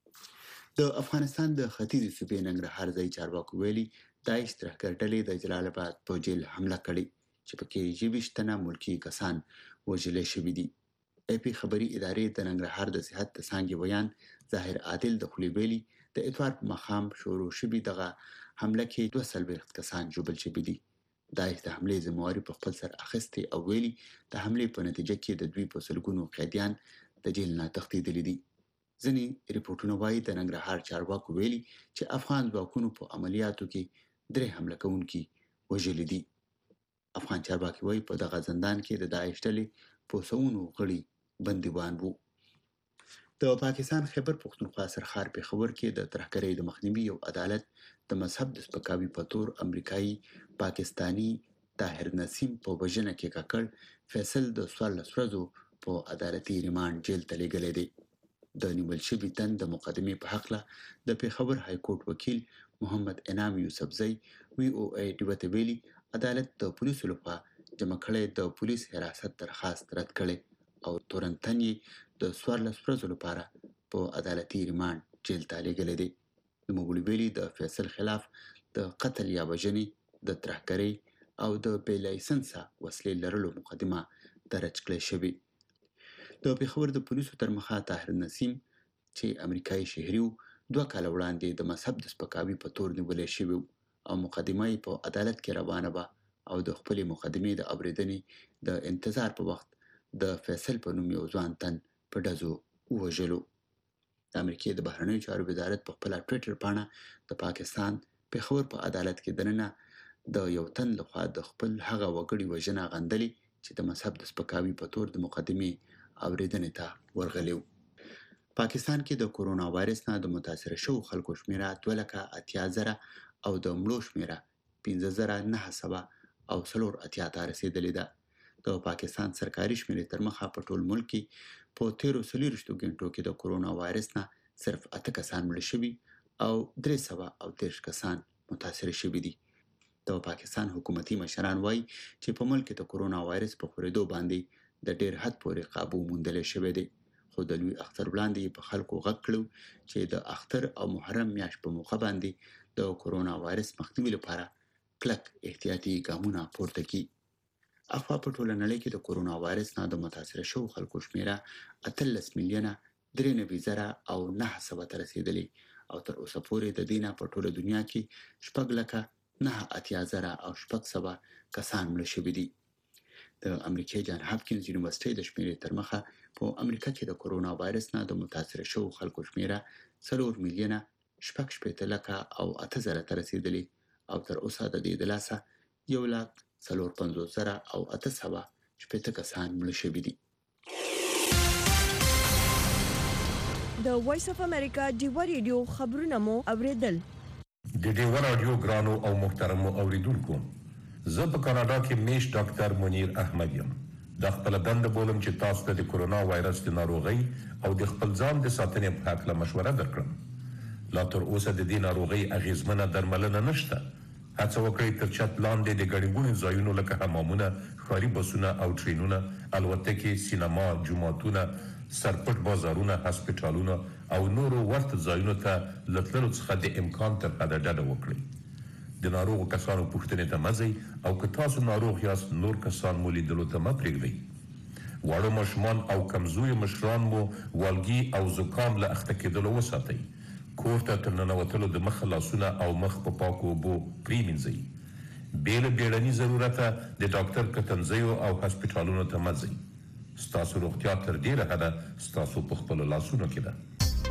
د افغانستان د ختیځي صوبې ننګرهار ځای چارواکو ویلي داعش ترهګر ډلې د جلال آباد په جیل حمله کړې چې پکې یويشت تنه ملکی کسان وژل شوي دي. ای پی خبري ادارې د ننګرهار د صحت د څانګې ویان ظاهر عادل د خولي ویلي د اتوار په مخام شروع شوي دغه حمله کې دوه څلوېښت کسان ژوبل شوي دي. داعش د حملې ذمہواري په خپل سر اخیستې او ویلي د حملې په نتیجه کې د دوی په سلګونو قیدیان د جیل نه تښتېدلي دي. ځینې ریپورتونه وایي د ننګرهار چارواکو ویلي چې افغان ځواکونو په عملیاتو کې درې حمله کوونکي وژلي دي. افغان چارواکي وایي په دغه زندان کې د داعش ډلې په سوونو غړي بندیوان وو. د پاکستان خیبر پختونخوا سرخار پېښور کې د ترهګرۍ د مخنیوي یو عدالت د مذهب د سپکاوي په تور امریکایي پاکستانی طاهر نسیم په وژنه کې ککړ فیصل د څوارلس ورځو په عدالتي ریمانډ جیل ته لیږلی دی. د نیول شوي تن د مقدمې په حق له د پیښور های کورټ وکیل محمد انعام یوسفزئی وی او ای ډیوته ویلي عدالت د پولیسو لخوا جمع کړی د پولیس حراست درخواست رد کړي او تورنتن یې د څوارلس ورځو لپاره په عدالتي ریمانډ جیل ته لیږلی دی. نوموړي ویلي د فیصل خلاف د قتل یا وژنې د ترهګرۍ او د بې لایسنسه وسلې لرلو مقدمه درج کړې شوې. د پیښور د پولیسو تر مخه طاهر نسیم چې امریکایي شهري و دوه کاله وړاندې د مذهب د سپکاوي په تور نیولی شوی او مقدمه یې په عدالت کې روانه وه او د خپلې مقدمې د اورېدنې د انتظار په وخت د فیصل په نوم یو ځوان تن په ډزو ووژلو. د امریکې د بهرنیو چارو وزارت په خپله ټویټر پاڼه د پاکستان پیښور په عدالت کې دننه د یو تن لخوا د خپل هغه وګړي وژنه غندلې چې د مذهب د سپکاوي په تور د مقدمې اورېدنې ته ورغلی و. پاکستان کې د کورونا وایرس نه د متاثره شوو خلکو شمیره دوه لکه اتیا زره او د مړو شمیره پنځه زره نهه سوه او څلور اتیا ته رسېدلې ده. د پاکستان سرکاري شمیرې تر مخه په ټول ملک کې په تیرو څلوېښتو ګنټو کې د کورونا وایرس نه صرف اته کسان مړه شوي او درې سوه او دېرش کسان متاثره شوي دي. د پاکستان حکومتي مشران وایي چې په ملک کې د کورونا وایرس په خورېدو باندې د ډېر حد پورې قابو موندلی شوی دی. خو د لوی اختر وړاندې په خلکو غږ کړو چې د اختر او محرم میاشت په موقع باندې د کورونا وایرس مخنیوي لپاره کلک احتیاطي ګامونه پورته کړي. اخوا په ټوله نړۍ کې د کورونا وایرس نه د متاثره شوو خلکو شمیره اتلس میلیونه درې نوي زره او نهه سوه ته رسېدلې او تر اوسه پورې د دې نه په ټوله دنیا کې شپږ لکه نه اتیا زره او شپږ سوه کسان مړه شوي دي. د امریکې جان هاپکینز یونیورسټۍ د شمیرې تر مخه په امریکا کې د کورونا وایرس نه د متاثره شوو خلکو شمیره څلور میلیونه شپږ شپېته لکه او اته زره ته رسېدلې او تر اوسه د دې د لاسه یو لاک څلور پنځوس زره او اته سوه شپېته کسان مړه شوي دي. د وایس اف امریکا ډیوا ریډیو خبرونه مو اوریدل. د ډیوا رادیو ګرانو او محترمو اوریدونکو، زه په کاناډا کې میش ډاکټر منیر احمد یم. د خپل دنده بولم چې تاسو ته د کورونا وایرس د ناروغۍ او د خپل ځان د ساتنې په هکله مشوره درکړم. لا تر اوسه د دې ناروغۍ اغیزمنه درملنه نشته. هڅه وکړئ تر چت لاندې د ګڼې ګوڼې ځایونو لکه حمامونه، ښاري بسونه او ټرینونه، الوتکې، سینما، جوماتونه، سرپټ بازارونه، هسپټالونه او نورو ورته ځایونو ته له تللو څخه د امکان تر حده ډډه وکړئ. د ناروغو کسانو پوښتنې ته مه ځئ او که تاسو ناروغ یاست نور کسان مو لیدلو ته مه پرېږدئ. واړه ماشومان او کمزوري مشران مو والګي او زکام له اخته کېدلو وساتئ. کور ته تر ننوتلو د مخ لاسونه او مخ په پاکو اوبو پرېمینځئ. بې له بیړني ضرورته د ډاکټر کتنځیو او هسپټالونو ته مه ځئ. ستاسو روغتیا تر ډېره حده ستاسو په خپلو لاسونو کې ده.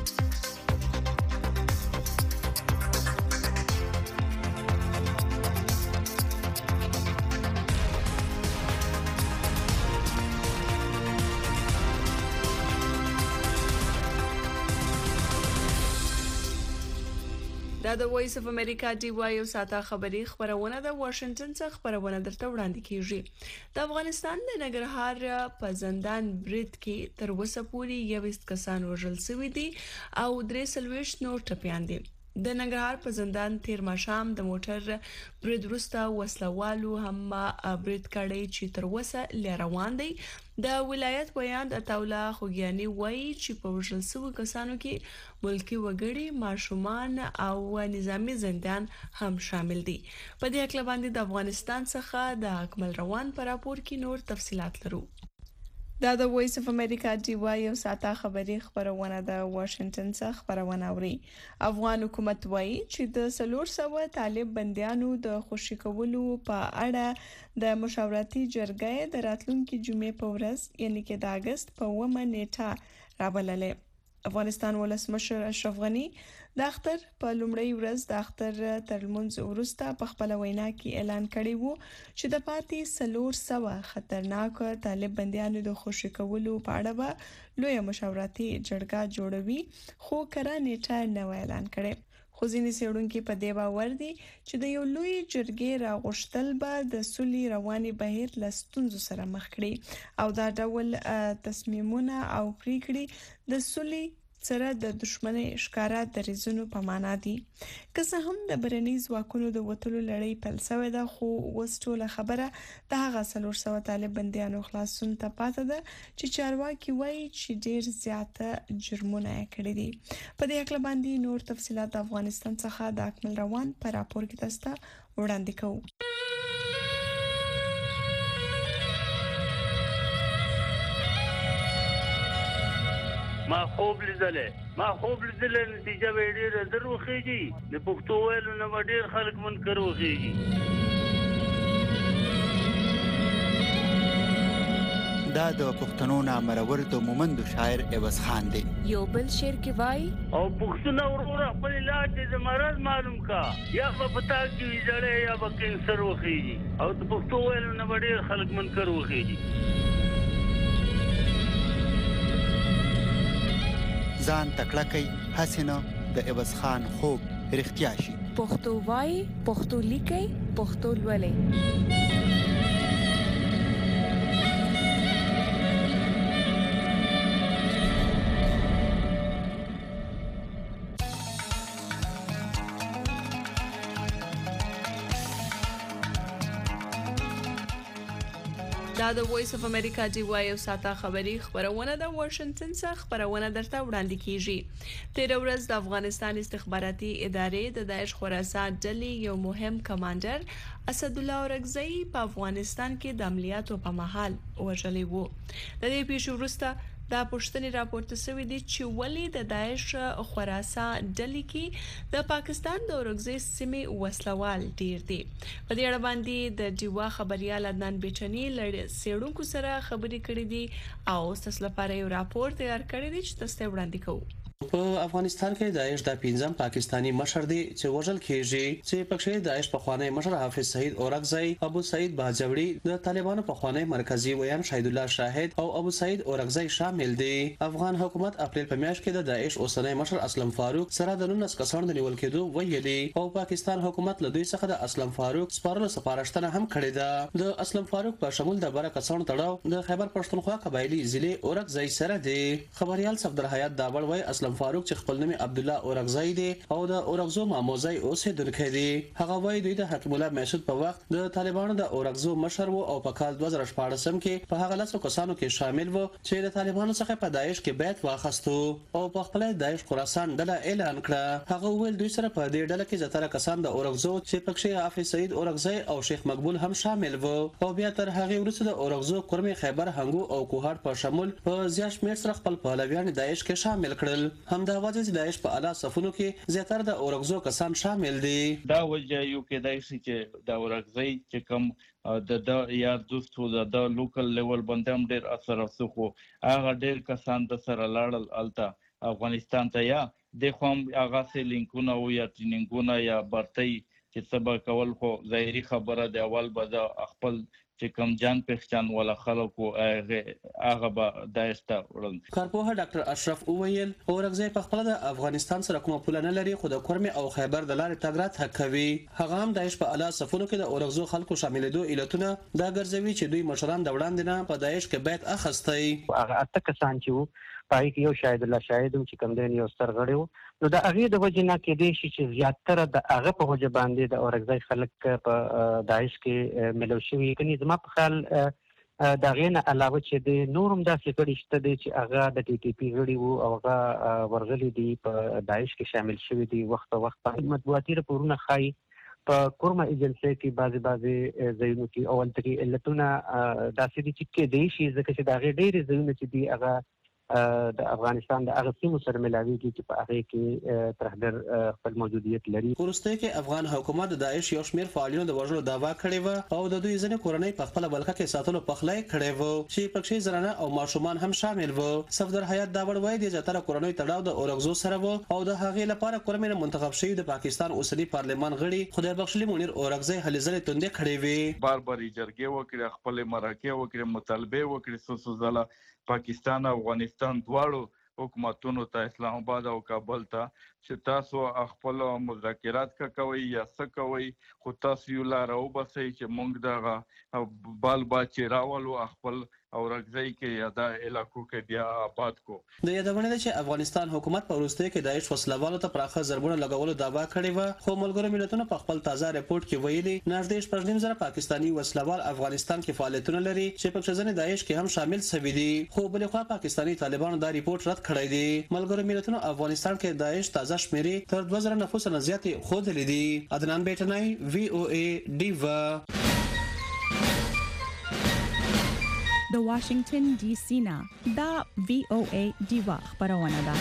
دا د وایس اف امریکا ډی وای او ساته خبری خبرونه د واشنگټن څخه خبرونه درته وړاندې کیږي. د افغانستان د ننګرهار په زندان برید کې تر اوسه پورې یوست کسان وژل شوي دي او درې سلويش نور ټپيان دي. د ننګرهار په زندان تیر ماښام د موټر برید وروسته وسلوالو هم برید کړی چې تر اوسه لروان دی. د ولایت بیان د تولا خوګیانی وایي چې په وژل شوو کسانو کې ملکی وګړي، ماشومان او نظامی زندان هم شامل دي. په دې اړه باندې د افغانستان څخه د اکمل روان پر راپور کې نور تفصيلات لرو. دا د وایس اف امریکا ډی وای او ساته خبری خبرونه د واشنگټن څخه خبرونه اوري. افغان حکومت وایي چې د سلور سوه طالب بنديانو د خوشی کولو په اړه د مشاورتي جرګې د راتلونکي جمعې په ورځ یعنی کې د اگست په اوومه نیټه رابللې. افغانستان ولسمشر اشرف غنی د اختر په لومړۍ ورځ د اختر تر لمونځ وروسته په خپل وینا کې اعلان کړی وو چې د پاتې سلور سوه خطرناک طالب بنديانو د خوشی کولو په اړه به لوی مشاورتي جرګه جوړوي، خو کره نیټه نه اعلان کړي. خو ځینې څېړونکي په دې باور دي چې د یو لوی جرګې راغوښتل به د سولې رواني بهیر له ستونزو سره مخ کړي او دا ډول تصمیمونه او پریکړې د سولې سره د دښمنۍ ښکارا دریځونو په معنا دي. که څه هم د برني ځواکونو د وټلو لړۍ پیل شوې ده، خو اوس ټوله خبره د هغه څلور سوه طالب بندیانو خلاصون ته پاتې ده چې چارواکي وایي چې ډیر زیاته جرمونه یې کړي دي. په دې اړه باندې نور تفصيلات د افغانستان څخه د اکمل روان په راپور کې تاسو ته وړاندې کوو. ما خوب لیدلې ما خوب لیدلې نتیجه به ډیره دروخیږي. د پښتو ویلو نه ډیر خلک منکر وخیږي. دا د پښتنو نامرور د مومندو شاعر عوض خان دی. یو بل شعر کې وای او پښتون ورور خپل علاج د مرض معلوم کا، یا په پتا کې ویځړې یا په کینسر وخیږي. او د پښتو ویلو نه ډیر خلک منکر وخیږي. ځان تکړه کوي حسینه د عوض خان خوب رښتیا شي. پښتو وای، پښتو لیکي، پښتو لولي. دا د وایس اف امریکا دی وای او ساته خبری خبرونه د واشنگټن څخه خبرونه درته وړاندې کیږي. تیر ورځ د افغانستان استخباراتي ادارې د داعش خراسان ډلې یو مهم کمانډر اسد الله اورګزئی په افغانستان کې د عملیاتو په مهال وژلی وو. د دې پیښو وروسته دا پښتني راپورته شوې دي چې ولې د داعش خراسان ډلې کې د پاکستان د اورګزئی سیمې وسلوال ډیر دي. په دې اړه باندې د دیوا خبريال عدنان بیچنی لړ سیړونکو سره خبرې کړې دي او تاسو لپاره یو راپور تیار کړی دی چې تاسو ته وړاندې کوو. په افغانستان کې داعش د پنځم پاکستانی مشر دی چې وژل کیږي، چې پکې داعش په خوانی مشر حافظ سعید اورګزئی، ابو سعید باجوړي، د طالبانو په خوانی مرکزی ویان شهید الله شاهد او ابو سعید اورګزئی شامل دي. افغان حکومت اپریل په میاشت کې د داعش اوسنی مشر اسلم فاروق سره د نولس کسانو د نیول کېدو ویلي او پاکستان حکومت له دوی څخه د اسلم فاروق سپارلو سپارښتنه هم کړې ده. د اسلم فاروق په شمول د بره کسانو تړاو د خیبر پښتونخوا قبایلی ضلع اورګزئی سره دی. خبريال صفدر حیات داول وای اسلم فاروق چې خپل نوم عبد الله اورګزئی دی او د اورګزو ماموزي اوسېدونکی دی. هغه وایي دوی د حکیم الله مسعود په وخت د طالبانو د اورګزو مشر وو او په کال دوه زره شپاړس کې په هغه لاسو کسانو کې شامل وو چې د طالبانو څخه په داعش کې بیعت واخیستو او په خپل داعش خراسان ډله اعلان کړه. هغه ویل دوی سره په دې ډله کې زیاتره کسان د اورګزو چې پکې حافظ سعید اورګزئی او شیخ مقبول هم شامل وو او بیا تر هغه وروسته د اورګزو کورمي خیبر هنګو او کوهاټ په شمول په زیات شمېر سره خپل پهلویان داعش کې شامل کړل. همدا وجه چې داعش په اعلی صفونو کې زیاتره د اورګزو کسان شامل دي. دا وجه یو کې دای شي چې د اورګزئی چې کوم د د یار دوستو د لوکل لیول باندې هم ډېر اثر وسخو، هغه ډېر کسان د سره لاړل الته افغانستان ته، یا د خوم هغه سه لینکونه او یا ټریننګونه یا برتۍ چې سبا کول خو ظاهري خبره د اول به د خپل چې کم جان پہچان ولا خلکو هغه به دایسته ورل. کارپوه ډاکټر اشرف اوویل اورګزئی په خپل د افغانستان سره کومه پوله نه لري، خو د کورمي او خیبر د لارې تګ راتګ کوي. هغه هم داعش په اعلی صفونو کې د اورګزو خلکو شاملېدو علتونه دا ګرځوي چې دوی مشران د وړاندې نه په داعش کې بیعت اخیستی. هغه اته کسان چې پای کې یو شاهد الله شاهد چې کوم دین یو ستر غړی وو، نو د هغه د وجه نه کې دی چې زیاتره د هغه په وجه باندې د اورګزئی خلک په داعش کې ملو شوي. کني زما په خیال دا غینه علاوه چې د نورم داسې کړي شته دي چې هغه د ټي ټي پی غړي وو او هغه ورغلي دي په داعش کې شامل شوي دي. وخت په وخت په مطبوعاتي راپورونه ښایي په کورمه ایجنسي کې بعضي بعضي ځایونو کې اول ترې علتونه داسې دي چې کې دی شي ځکه چې دا غیر ډېر ځایونه چې دي هغه د افغانستان د هغه سیمو سره ملاويږي چې په هغه کې ترهګر خپل موجودیت لري. ورسته کې افغان حکومت د داعش یو شمېر فعالینو د وژلو دعوا کړې و او د دوی ځینې کورنۍ په خپل بلخه کې ساتلو پخلای کړې و چې پکې زنانه او ماشومان هم شامل و. صفدر حیات داور وایي د زیاتره کورنۍ تړاو د اورګزو سره و او د هغې لپاره کورمي منتخب شوی د پاکستان اوسنی پارلمان غړي خدای بخښلي منیر اورګزئی هلې ځلې توندې کړې وي. بار بار جرګې وکړي، خپل مرکه وکړي، مطالبه وکړي، سوسو ځله پاکستان او افغانستان دواړو حکومتونو ته اسلام آباد او کابل ته چې تاسو خپل مذاکرات کوي یا څه کوي، خو تاسو یو لار او بسې چې موږ دغه بال با چې راولو خپل اورګزۍ کې دا علاقو کې بیا آباد کو. د یادونه ده چې افغانستان حکومت په وروستي کې داعش وسلوالو ته پراخه ضربونه لګولو دعوا کړې و، خو ملګرو ملتونو په خپل تازه ریپورت کې ویلي نږدې شپږ نیم زره پاکستاني وسلوال افغانستان کې فعالیتونه لري چې په ځینې داعش کې هم شامل شوي دي، خو بل خو پاکستاني طالبانو دا ریپورت رد کړی دی. ملګرو ملتونو افغانستان کې داعش تازه شمیرې تر دوه زره نفوس نه زیاتې خودلې دي. عدنان بیٹنای وی او ای ډیوا. د واشنگټن ډي سي نه دا وی او ای ډیوا خبرونه ده.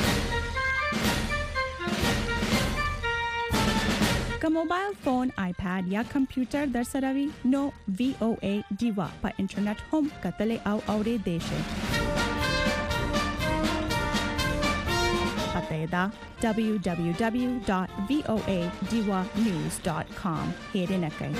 که موبایل فون، آیپاد یا کمپیوټر در سره وي نو وی او ای ډیوا په انټرنیټ هم کتلې او اورېدې شئ. پته دا دبلیو دبلیو دبلیو ډاٹ وی او ای ډیوا نیوز ډاٹ کام هیرنه کوي.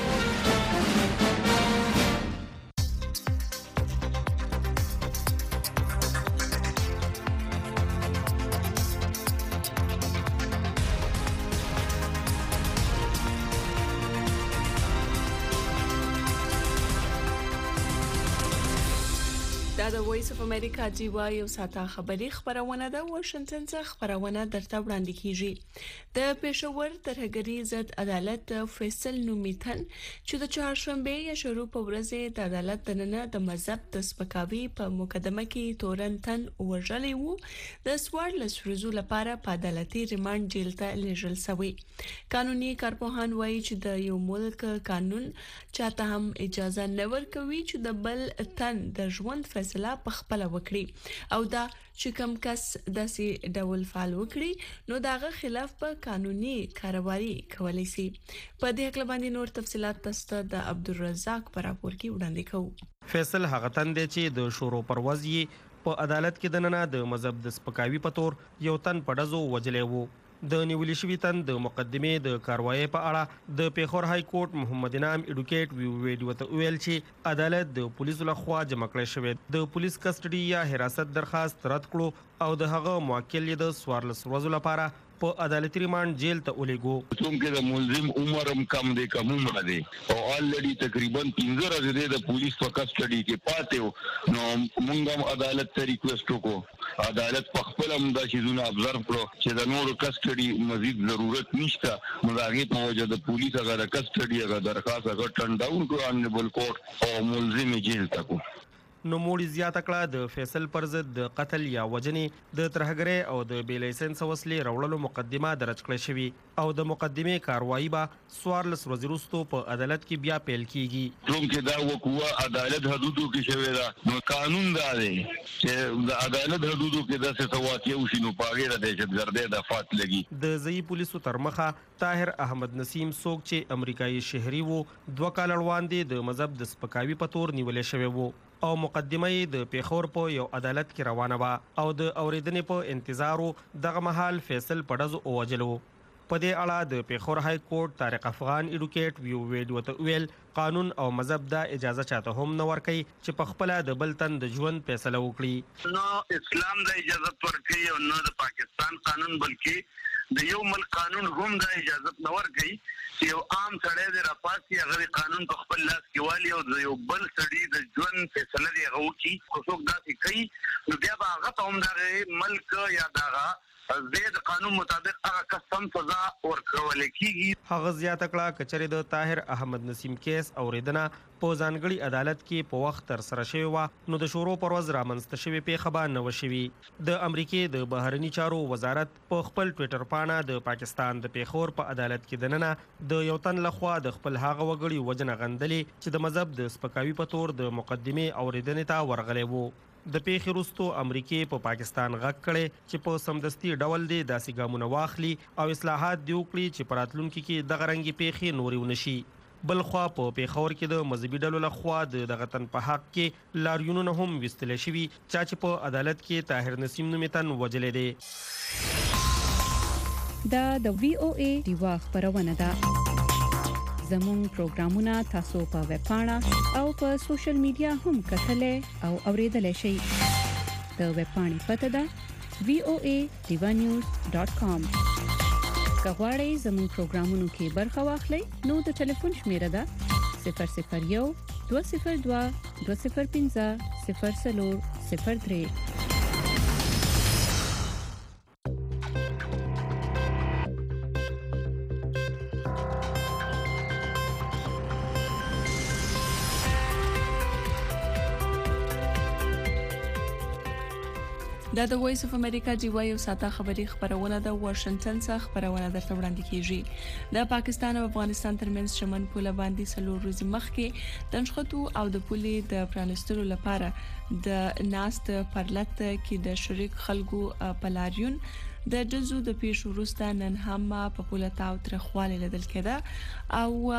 دا د وایس اف امریکا جیوا یو ساته خبری خبرونه ده. واشنگټن څخه خبرونه درته وړاندې کیږي. د پېښور ترهګری ضد عدالت فیصل نومیتن چې د چهارشنبه یا شروع په ورځ د عدالت دننه د مذهب د سپکاوي په مقدمه کې تورنتن وژلې وو، د سوارلس ورځو لپاره په عدالتي ریماند جیل ته لیږل شوی. قانوني کارپوهان وایي چې د یو ملک قانون چاته هم اجازه نه ورکوي چې د بل تن د ژوند فیصله په خپل وکړي او دا چې کوم کس داسې ډول فعال وکړي نو داغه خلاف په قانوني کاروایی کولای شي. په دې اړه باندې نور تفصيلات تاسو د عبدالرزاق پر راپور کې وړاندې کوو. فیصل هغه تن دی چې د شورو پروازي په عدالت کې د نننه د مذهب د سپکاوي په تور یو تن پډزو وجلې وو. د نیولې شوی تن د مقدمه د کاروایی په اړه د پیښور های کورټ محمد انعام اډوکیټ ویډیو ته ویل چې عدالت د پولیسو لخوا جمع کړی شوی د پولیس کسټډي یا حراست درخواست رد کړو او د هغه موکل د سوارلس ورځې لپاره په عدالتي ریماند جیل ته ولېګو. کوم کې د ملزم عمر هم کم دی کم عمر دی او الریډي تقریبا پنځه ورځې د پولیس په کسټډي کې پاتې نو موږ هم عدالت ته ریکوست وکړو، عدالت په خپل هم دا شیزونه ابزرو کړو چې د نورو کسټډي مزید ضرورت نشته، نو هغه په وجه د پولیس هغه کسټډي هغه درخواست هغه ټرن ډاون کړو انبل کورټ او ملزم جیل ته کو. نو موړي زیاته کړه د فیصل پر ضد د قتل یا وجنې د ترهګرۍ او د بې لایسنس وسلې راوړلو مقدمه درج کړې شوې او د مقدمه کاروایی به سوارلس ورځې وروسته په عدالت کې بیا پیل کیږي. کوم کې دا وکوه عدالت حدودو کې شوی دا نو قانون دا دی چې د عدالت حدودو کې د څه واقع وشي نو پاګه د دهشتګردۍ د فات لګي. د ځای پولیسو تر مخه طاهر احمد نسیم څوک چې امریکایي شهري وو دوه کال وړاندې د مذهب د سپکاوي په تور نیولې شوی وو او مقدمه د پیښور په یو عدالت کې روانه و او د اوریدنې په انتظارو دغه مهال فیصل پډز او وجلو. په دې اړه د پیښور های کورټ طارق افغان اډوکیټ ویو ویډیو ته ویل قانون او مذهب دا اجازه چاته هم نه ورکي چې په خپل د بل تن د ژوند فیصله وکړي. نو اسلام دا اجازه ورکړي او نو د پاکستان قانون بلکې د یو ملک قانون هم دا اجازه نه ورکړي چې یو عام سړی د راپاسي هغه قانون په خپل لاس کې والی او د یو بل سړی د ژوند فیصله دی هغه وکړي. خو څوک داسې کوي نو بیا به هغه ته هم دغه ملک یا دغه د قانون مطابق هغه قسم سزا ورکول کیږي. هغه زیاته کړه کچره د طاهر احمد نسیم کیس اوریدنه په ځانګړي عدالت کې په وخت تر سره شوی و نو د شورو پرواز رامنځته شوی پیښه به نه وشوي. د امریکای د بهرنی چارو وزارت په خپل ټوئیټر پاڼه د پاکستان د پیښور په عدالت کې دننه د یو تن لخوا د خپل هغه وګړي وجنه غندلې چې د مذهب د سپکاوي په تور د مقدمه اوریدنې ته ورغلې وو. د پیښې وروسته امریکای په پاکستان غږ کړي چې په سمدستي ډول دی داسې ګامونه واخلي او اصلاحات دی وکړي چې پراتلونکو کې د غرنګي پیښې نوري ونشي. بل خو په پیښور کې د مذهبي ډلو لخوا د دغه تن په حق کې لاریونونه هم وستل شوي چې په عدالت کې طاهر نسیم نومیتن وجلې دي. دا د وی او ای دیوا خبرونه ده. زموږ پروګرامونه تاسو په ویب پاڼه او په سوشل میډیا هم کتلې او اوریدلای شئ. د ویب پاڼې پته ده وی او ای ډیوا نیوز ډاٹ کام. که غواړئ زموږ پروګرامونو کې برخه واخلئ نو د ټلیفون شمیره ده صفر صفر یو دوه صفر دوه دوه صفر پنځه صفر څلور صفر درې. دا د وایس اف امریکا جیوا یو ساته خبری خبرونه د واشنگټن څخه خبرونه درته وړاندې کیږي. د پاکستان او افغانستان ترمنځ شمن پوله باندې سلور ورځې مخکې د نښتو او د پولې د پرانستلو لپاره د ناست پرلط کې د شریک خلکو پلاریون د جزو د پیښ وروسته نن هم په پوله تاو ترخواله لیدل کېده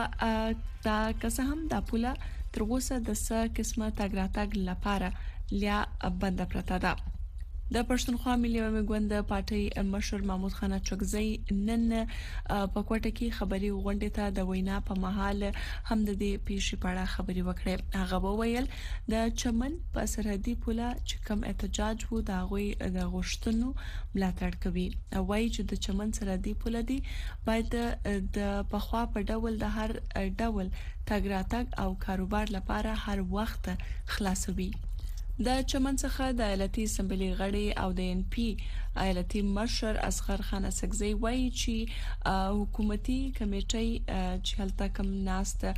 او دا کسه هم د پوله تر اوسه د څه قسمه تاګ راتګ لپاره لیا بند پرته ده. د پښتونخوا ملي عوامي ګوند پارټي مشر محمود خان چغزي نن په کوټه کې خبري غونډه ته د وینا په محل هم د دې پیښې په اړه خبري وکړه. هغه وویل د چمن په سرحدي پوله چې کوم احتجاج وو دا غوي د غوښتنو ملاتړ کوي او وايي چې د چمن سرحدي پوله دی باید د پخوا په ډول د هر ډول تګ راتګ او کاروبار لپاره هر وخت خلاصوي. د چمن څخه د ایالتي اسمبلی غړي او د ان پی ایالتي مشر اصغر خان اسکزي وایي چې حکومتي کمیټې چې هلته کوم ناست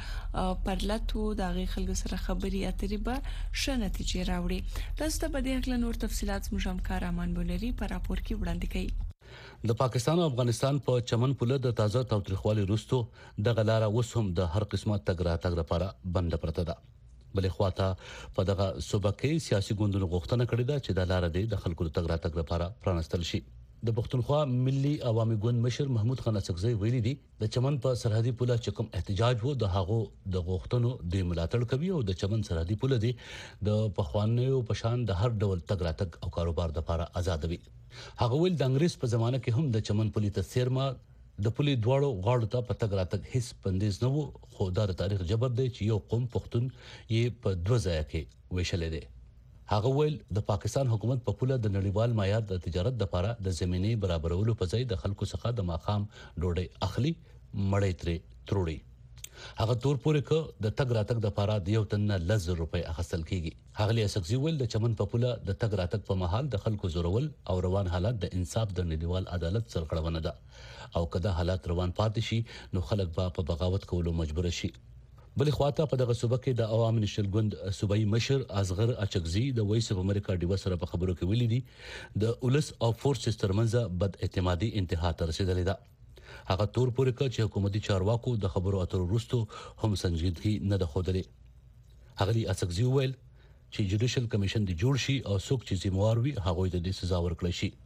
پرلطو د غي خلکو سره خبري اترې به ښه نتیجې راوړي. تاسو ته به د هغه نور تفصيلات مشم کار امان بولري په راپور کې وړاندې کړي. د پاکستان او افغانستان په چمن پوله د تازه تاوتریخوالي وروسته د غلاره وسوم د هر قسمه تګ راتګ لپاره بند پرته ده. بلې خواته په دغه صوبه کې سیاسي ګوندونو غوښتنه کړې ده چې د لارې د خلکو د تګ راتګ لپاره پرانستل شي. د پښتونخوا ملي عوامي ګوند مشر محمود خان اسکزي ویلي دي د چمن په سرحدي پوله چې کوم احتجاج وو د هغو د غوښتنو د ملاتړ کوي او د چمن سرحدي پوله دي د پخوانیو پشان د هر ډول تګ راتګ او کاروبار لپاره آزادوي. هغه ویل د انګريز په زمانه کې هم د چمن پولې ته سیرما د پولي دواړو غاړو ته په تګ راتګ هیڅ بندیز نه وو خو دا د تاریخ جبر دی چې یو قوم پښتون یې په دوه ځای کې ویشلې دي. هغه ویل د پاکستان حکومت په پوله د نړیوال معیار د تجارت لپاره د زميني برابرولو په ځای د خلکو څخه د ماقام ډوډۍ اخلي مړې ترې تروړي. هغه تور پورې ک د تګ راتګ لپاره د یو تن لز روپۍ اخیستل کیږي. هغه اسکزي ویل د چمن په پوله د تګ راتګ په محل د خلکو زورول او روان حالات د انصاف د نړیوال عدالت سرغړونه ده او کله حالات روان پاتې شي نو خلک به په بغاوت کولو مجبور شي. بلې خواته په دغه صوبه کې د عوامي نشل ګوند صوبایي مشر اصغر اچکزي د وایس اف امریکا ډیوا سره په خبرو کې ویلي دي د اولس او فورسز ترمنځ بد اعتمادي انتها ته رسیدلې ده. هغه تور پورې ک چې حکومتي چارواکو د خبرو اترو وروسته هم سنجیدګي نه ده خوده. هغه اچکزي ویل چې جوډیشل کمیشن دی جوړ شي او څوک چې ذمہوار وي هغه د دې سزا ورکړي شي.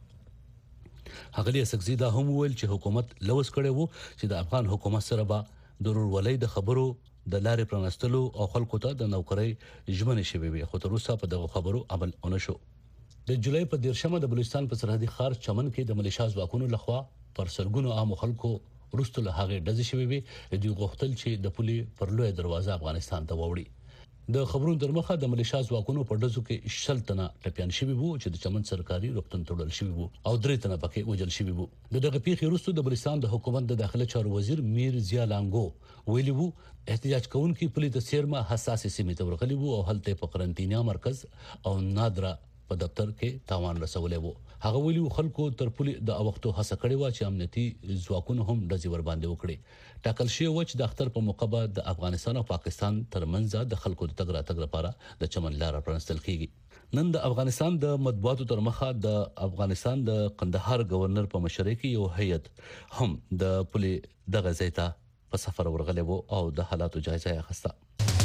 هغه اسکزي دا هم ویل چې حکومت لوس کړي وو چې د افغان حکومت سره به ضرور ولې د خبرو د لارې پرانستلو او خلکو ته د نوکرۍ ژمنې شوي وي خو تر اوسه په دغه خبرو عمل ونه شو. د جولای په دیرشمه د بلوچستان په سرحدي ښار چمن کې د ملیشیا ځواکونو لخوا پر سرګونو عام خلکو وروسته له هغه ډزې شوي وي دوی غوښتل چې د پولې پر لوی دروازه افغانستان ته ووړي. د خبرونو درمخه د ملیشیا ځواکونو په ډزو کې شل تنه ټپيان شوي وو چې د چمن سرکاري روغتون تړل شوي وو او درې تنه پکې وژل شوي وو. د دغه پیښې وروسته د بلوچستان د حکومت د داخله چارو وزیر میر ضیا لانګو ویلي وو احتجاج کوونکي پولیس د سیرما حساسه سیمه ته ورغلي وو او هلته په قرنطینیا مرکز او نادرا په دفتر کې تاوان رسولې وو. هغه ویلي خلکو تر پولی د اوختو هڅه کړې و چې امنیتي ځواکونه هم د ځور باندې وکړي. ټاکل شوی و چې د اختر په موقع د افغانستان او پاکستان ترمنځ د خلکو د تګ راتګ لپاره د چمن لار پرانستل کیږي. نن د افغانستان د مطبوعاتو تر مخه د افغانستان د قندهار گورنر په مشرۍ کې یو هیئت هم د پولی دغه ځای ته په سفر ورغلی و او د حالاتو جایزه یې اخیسته.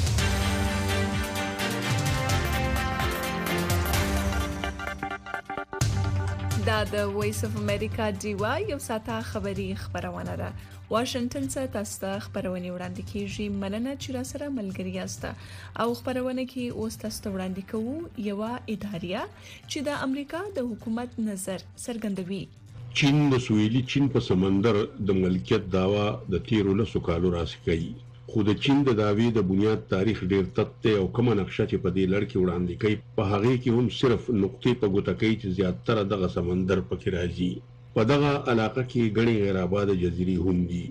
دا د وایس اف امریکا ډیوا یو ساته خبری خبرونه ده. واشنگټن څخه تاسو ته خبرونه وړاندې کیږي. مننه چې را سره ملګری یاست او خبرونه کې اوس تاسو ته وړاندې کوو یو اداریا چې د امریکا د حکومت نظر څرګندوي. چین د سویلي چین په سمندر د ملکیت داوا د تیرو لسو کالو راځي کوي. خو د چین د داوی د بنیاد تاریخ ډیر تت او کومه نقشه چې په دې لړ کې وړاندې کوي په هغه کې هم صرف نقطې په ګوته کوي چې زیاتره دغه سمندر پکې راځي. په دغه علاقه کې غني غیر آباد جزیرې هم دي.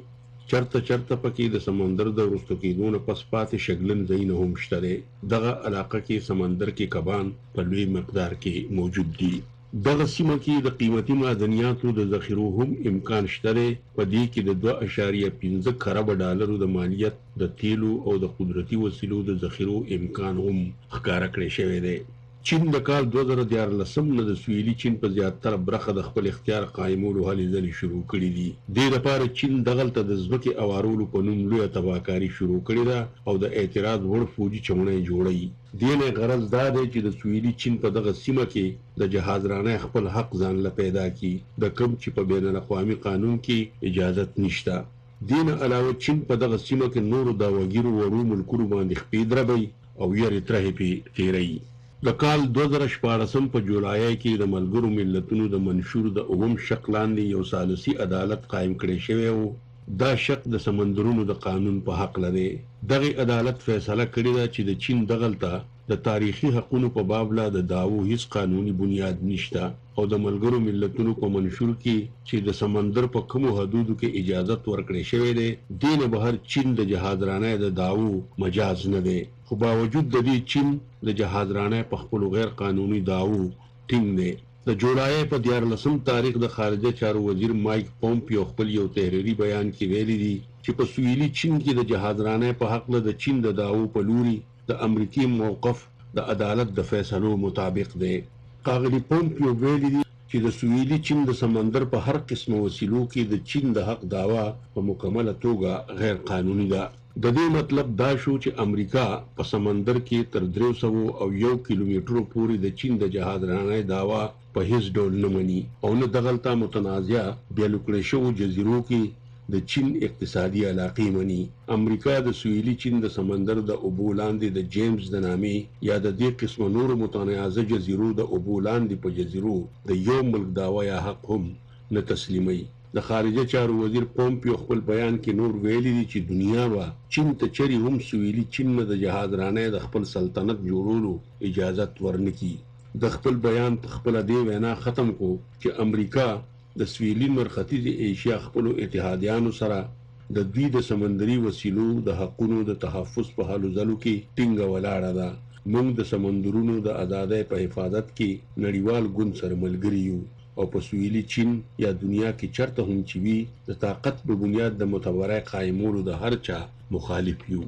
چرته چرته پکې د سمندر د وروسته کېدو نه پس پاتې شګلن ځایونه هم شته دی. دغه علاقه کې سمندر کې کبان په لوی مقدار کې موجود دي. دغه سیمه کې د قیمتي معدنیاتو د ذخیرو هم امکان شته دی. په دې کې د دوه اعشاریه پنځه کروڑ ډالرو د مالیت د تیلو او د قدرتي وسیلو د ذخیرو امکان هم ښکاره کړی شوی دی. چین د کال دوه زره دیارلسم نه د سویلي چین په زیاتره برخه د خپل اختیار قایمولو هلې ځلې شروع کړي دي. دې لپاره چین دغلته د ځمکې اوارولو په نوم لویه تباهکاري شروع کړې ده او د اعتراض وړ فوجي چمونه یې جوړوي. دې نه غرض دا دی چې د سویلي چین په دغه سیمه کې د جهازرانۍ خپل حق ځان له پیدا کړي، د کوم چې په بین الاقوامي قانون کې اجازت نشته. دې نه علاوه چین په دغه سیمه کې نورو داوګیرو وړو ملکونو باندې خپې دربوي او یې ترهې پې تیروي. د کال دوه زره شپاړسم په جولای کې د ملګرو ملتونو د منشور د اووم شق لاندې یو ثالثي عدالت قائم کړی شوی و. دا شق د سمندرونو د قانون په حق لري. دغه عدالت فیصله کړې ده چې د چین دغلته د تاریخي حقوقو په باب لا د داوو هیڅ قانوني بنیاد نشته او د ملګرو ملتونو په منشور کې چې د سمندر په کومو حدودو کې اجازت ورکړې شوی دی، دین بهر چین د جهازرانۍ د داوو مجاز نه دی. خو باوجود د دې چین د جهازرانۍ په خپل غیر قانوني داوو ټینګ دی. د جولای په دیارلسم تاریخ د خارجه چارو وزیر مایک پومپیو خپل یو تحریري بیان کې ویلي دي چې په سویلي چین کې د جهازرانۍ په حق له د چین د داوو په لوري د امریکای موقف د عدالت د فیصلو مطابق دی. ښاغلي پومپیو ویلي دي چې د سویلي چین د سمندر په هر قسمه وسیلو کې د چین د حق داوا په مکمله توګه غیر قانوني ده. د دې مطلب دا شو چې امریکا په سمندر کې تر درې سوه او یو کیلومترو پورې د چین د جهازرانۍ داوا په هیڅ ډول نه مني او نه دغلته متنازعه بیلو کړی شوو جزیرو کې د چین اقتصادي علاقې مني. امریکا د سویلي چین د سمندر د اوبو لاندې د جیمز د نامې یا د دې قسمه نورو متنازع جزیرو د اوبو لاندې په جزیرو د یو ملک داوا یا حق هم نه تسلیموي. د خارجه چارو وزیر پومپیو خپل بیان کې نور ویلي دي چې دنیا به چین ته چری هم سویلي چین نه د جهازرانۍ د خپل سلطنت جوړولو اجازت ورنکړي. د خپل بیان په خپله دې وینا ختم کو چې امریکا د سویلي مرختیځ ایشیا خپلو اتحادیانو سره د دوی د سمندري وسیلو د حقونو د تحفظ په هلو ځلو کې ټینګه ولاړه ده. موږ د سمندرونو د ازادۍ په حفاظت کې نړیوال ګوند سره ملګري یو او په سویلي چین یا دنیا کې چرته هم چې وي د طاقت په بنیاد د متورای قایمولو د هر چا مخالف یو.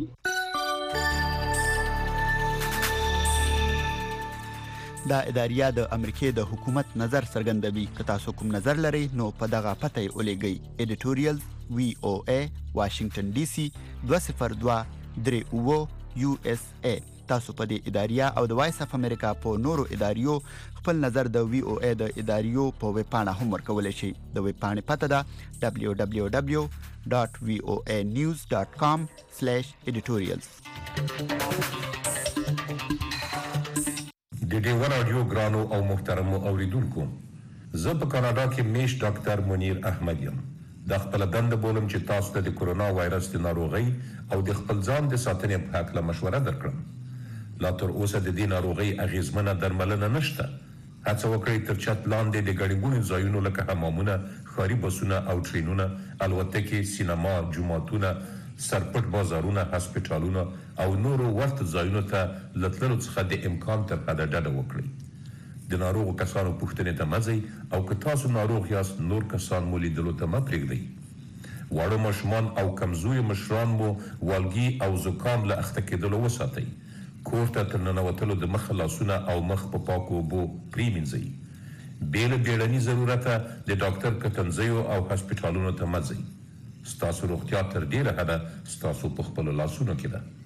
دا اداریه د امریکای د حکومت نظر څرګندوي. که تاسو کوم نظر لرئ نو په دغه پته یې ولېږئ. ایډیټوریال وی او ای واشنگټن ډي سي دوه صفر دوه درې اووه یو اس ای. تاسو په دې اداریه او د وایس اف امریکا په نورو اداریو خپل نظر د وی او ای د اداریو په ویب پاڼه هم ورکولی شئ. د ویب پاڼې پته ده دبلیو دبلیو دبلیو ډاټ وی او ای نیوز ډاټ کام سلیش ایډیټوریالز. د ډیو رادیو ګرانو او محترمو اوریدونکو، زه په کاناډا کې میش ډاکټر منیر احمد یم. د خپل دنده بولم چې تاسو ته د کورونا وایرس د ناروغۍ او د خپل ځان د ساتنې په هکله مشوره درکړم. لا تر اوسه د دې ناروغۍ اغیزمنه درملنه نشته. هڅه وکړئ تر چت لاندې د ګڼې ګوڼې ځایونو لکه حمامونه، ښاري بسونه او ټرینونه، الوتکې، سینما، جوماتونه، سرپټ بازارونه، هسپټالونه او نورو ورته ځایونو ته له تللو څخه د امکان تر حده ډډه وکړئ. د ناروغو کسانو پوښتنې ته مه ځئ او که تاسو ناروغ یاست نور کسان مو لیدلو ته مه پرېږدئ. واړه ماشومان او کمزوري مشران مو والګي او زکام له اخته کېدلو وساتئ. کور ته تر ننوتلو د مخه لاسونه او مخ په پاکو اوبو پرېمینځئ. بې له بیړني ضرورته د ډاکټر کتنځیو او هسپټالونو ته مه ځئ. ستاسو روغتیا تر ډېره حده ستاسو په خپلو لاسونو کې ده.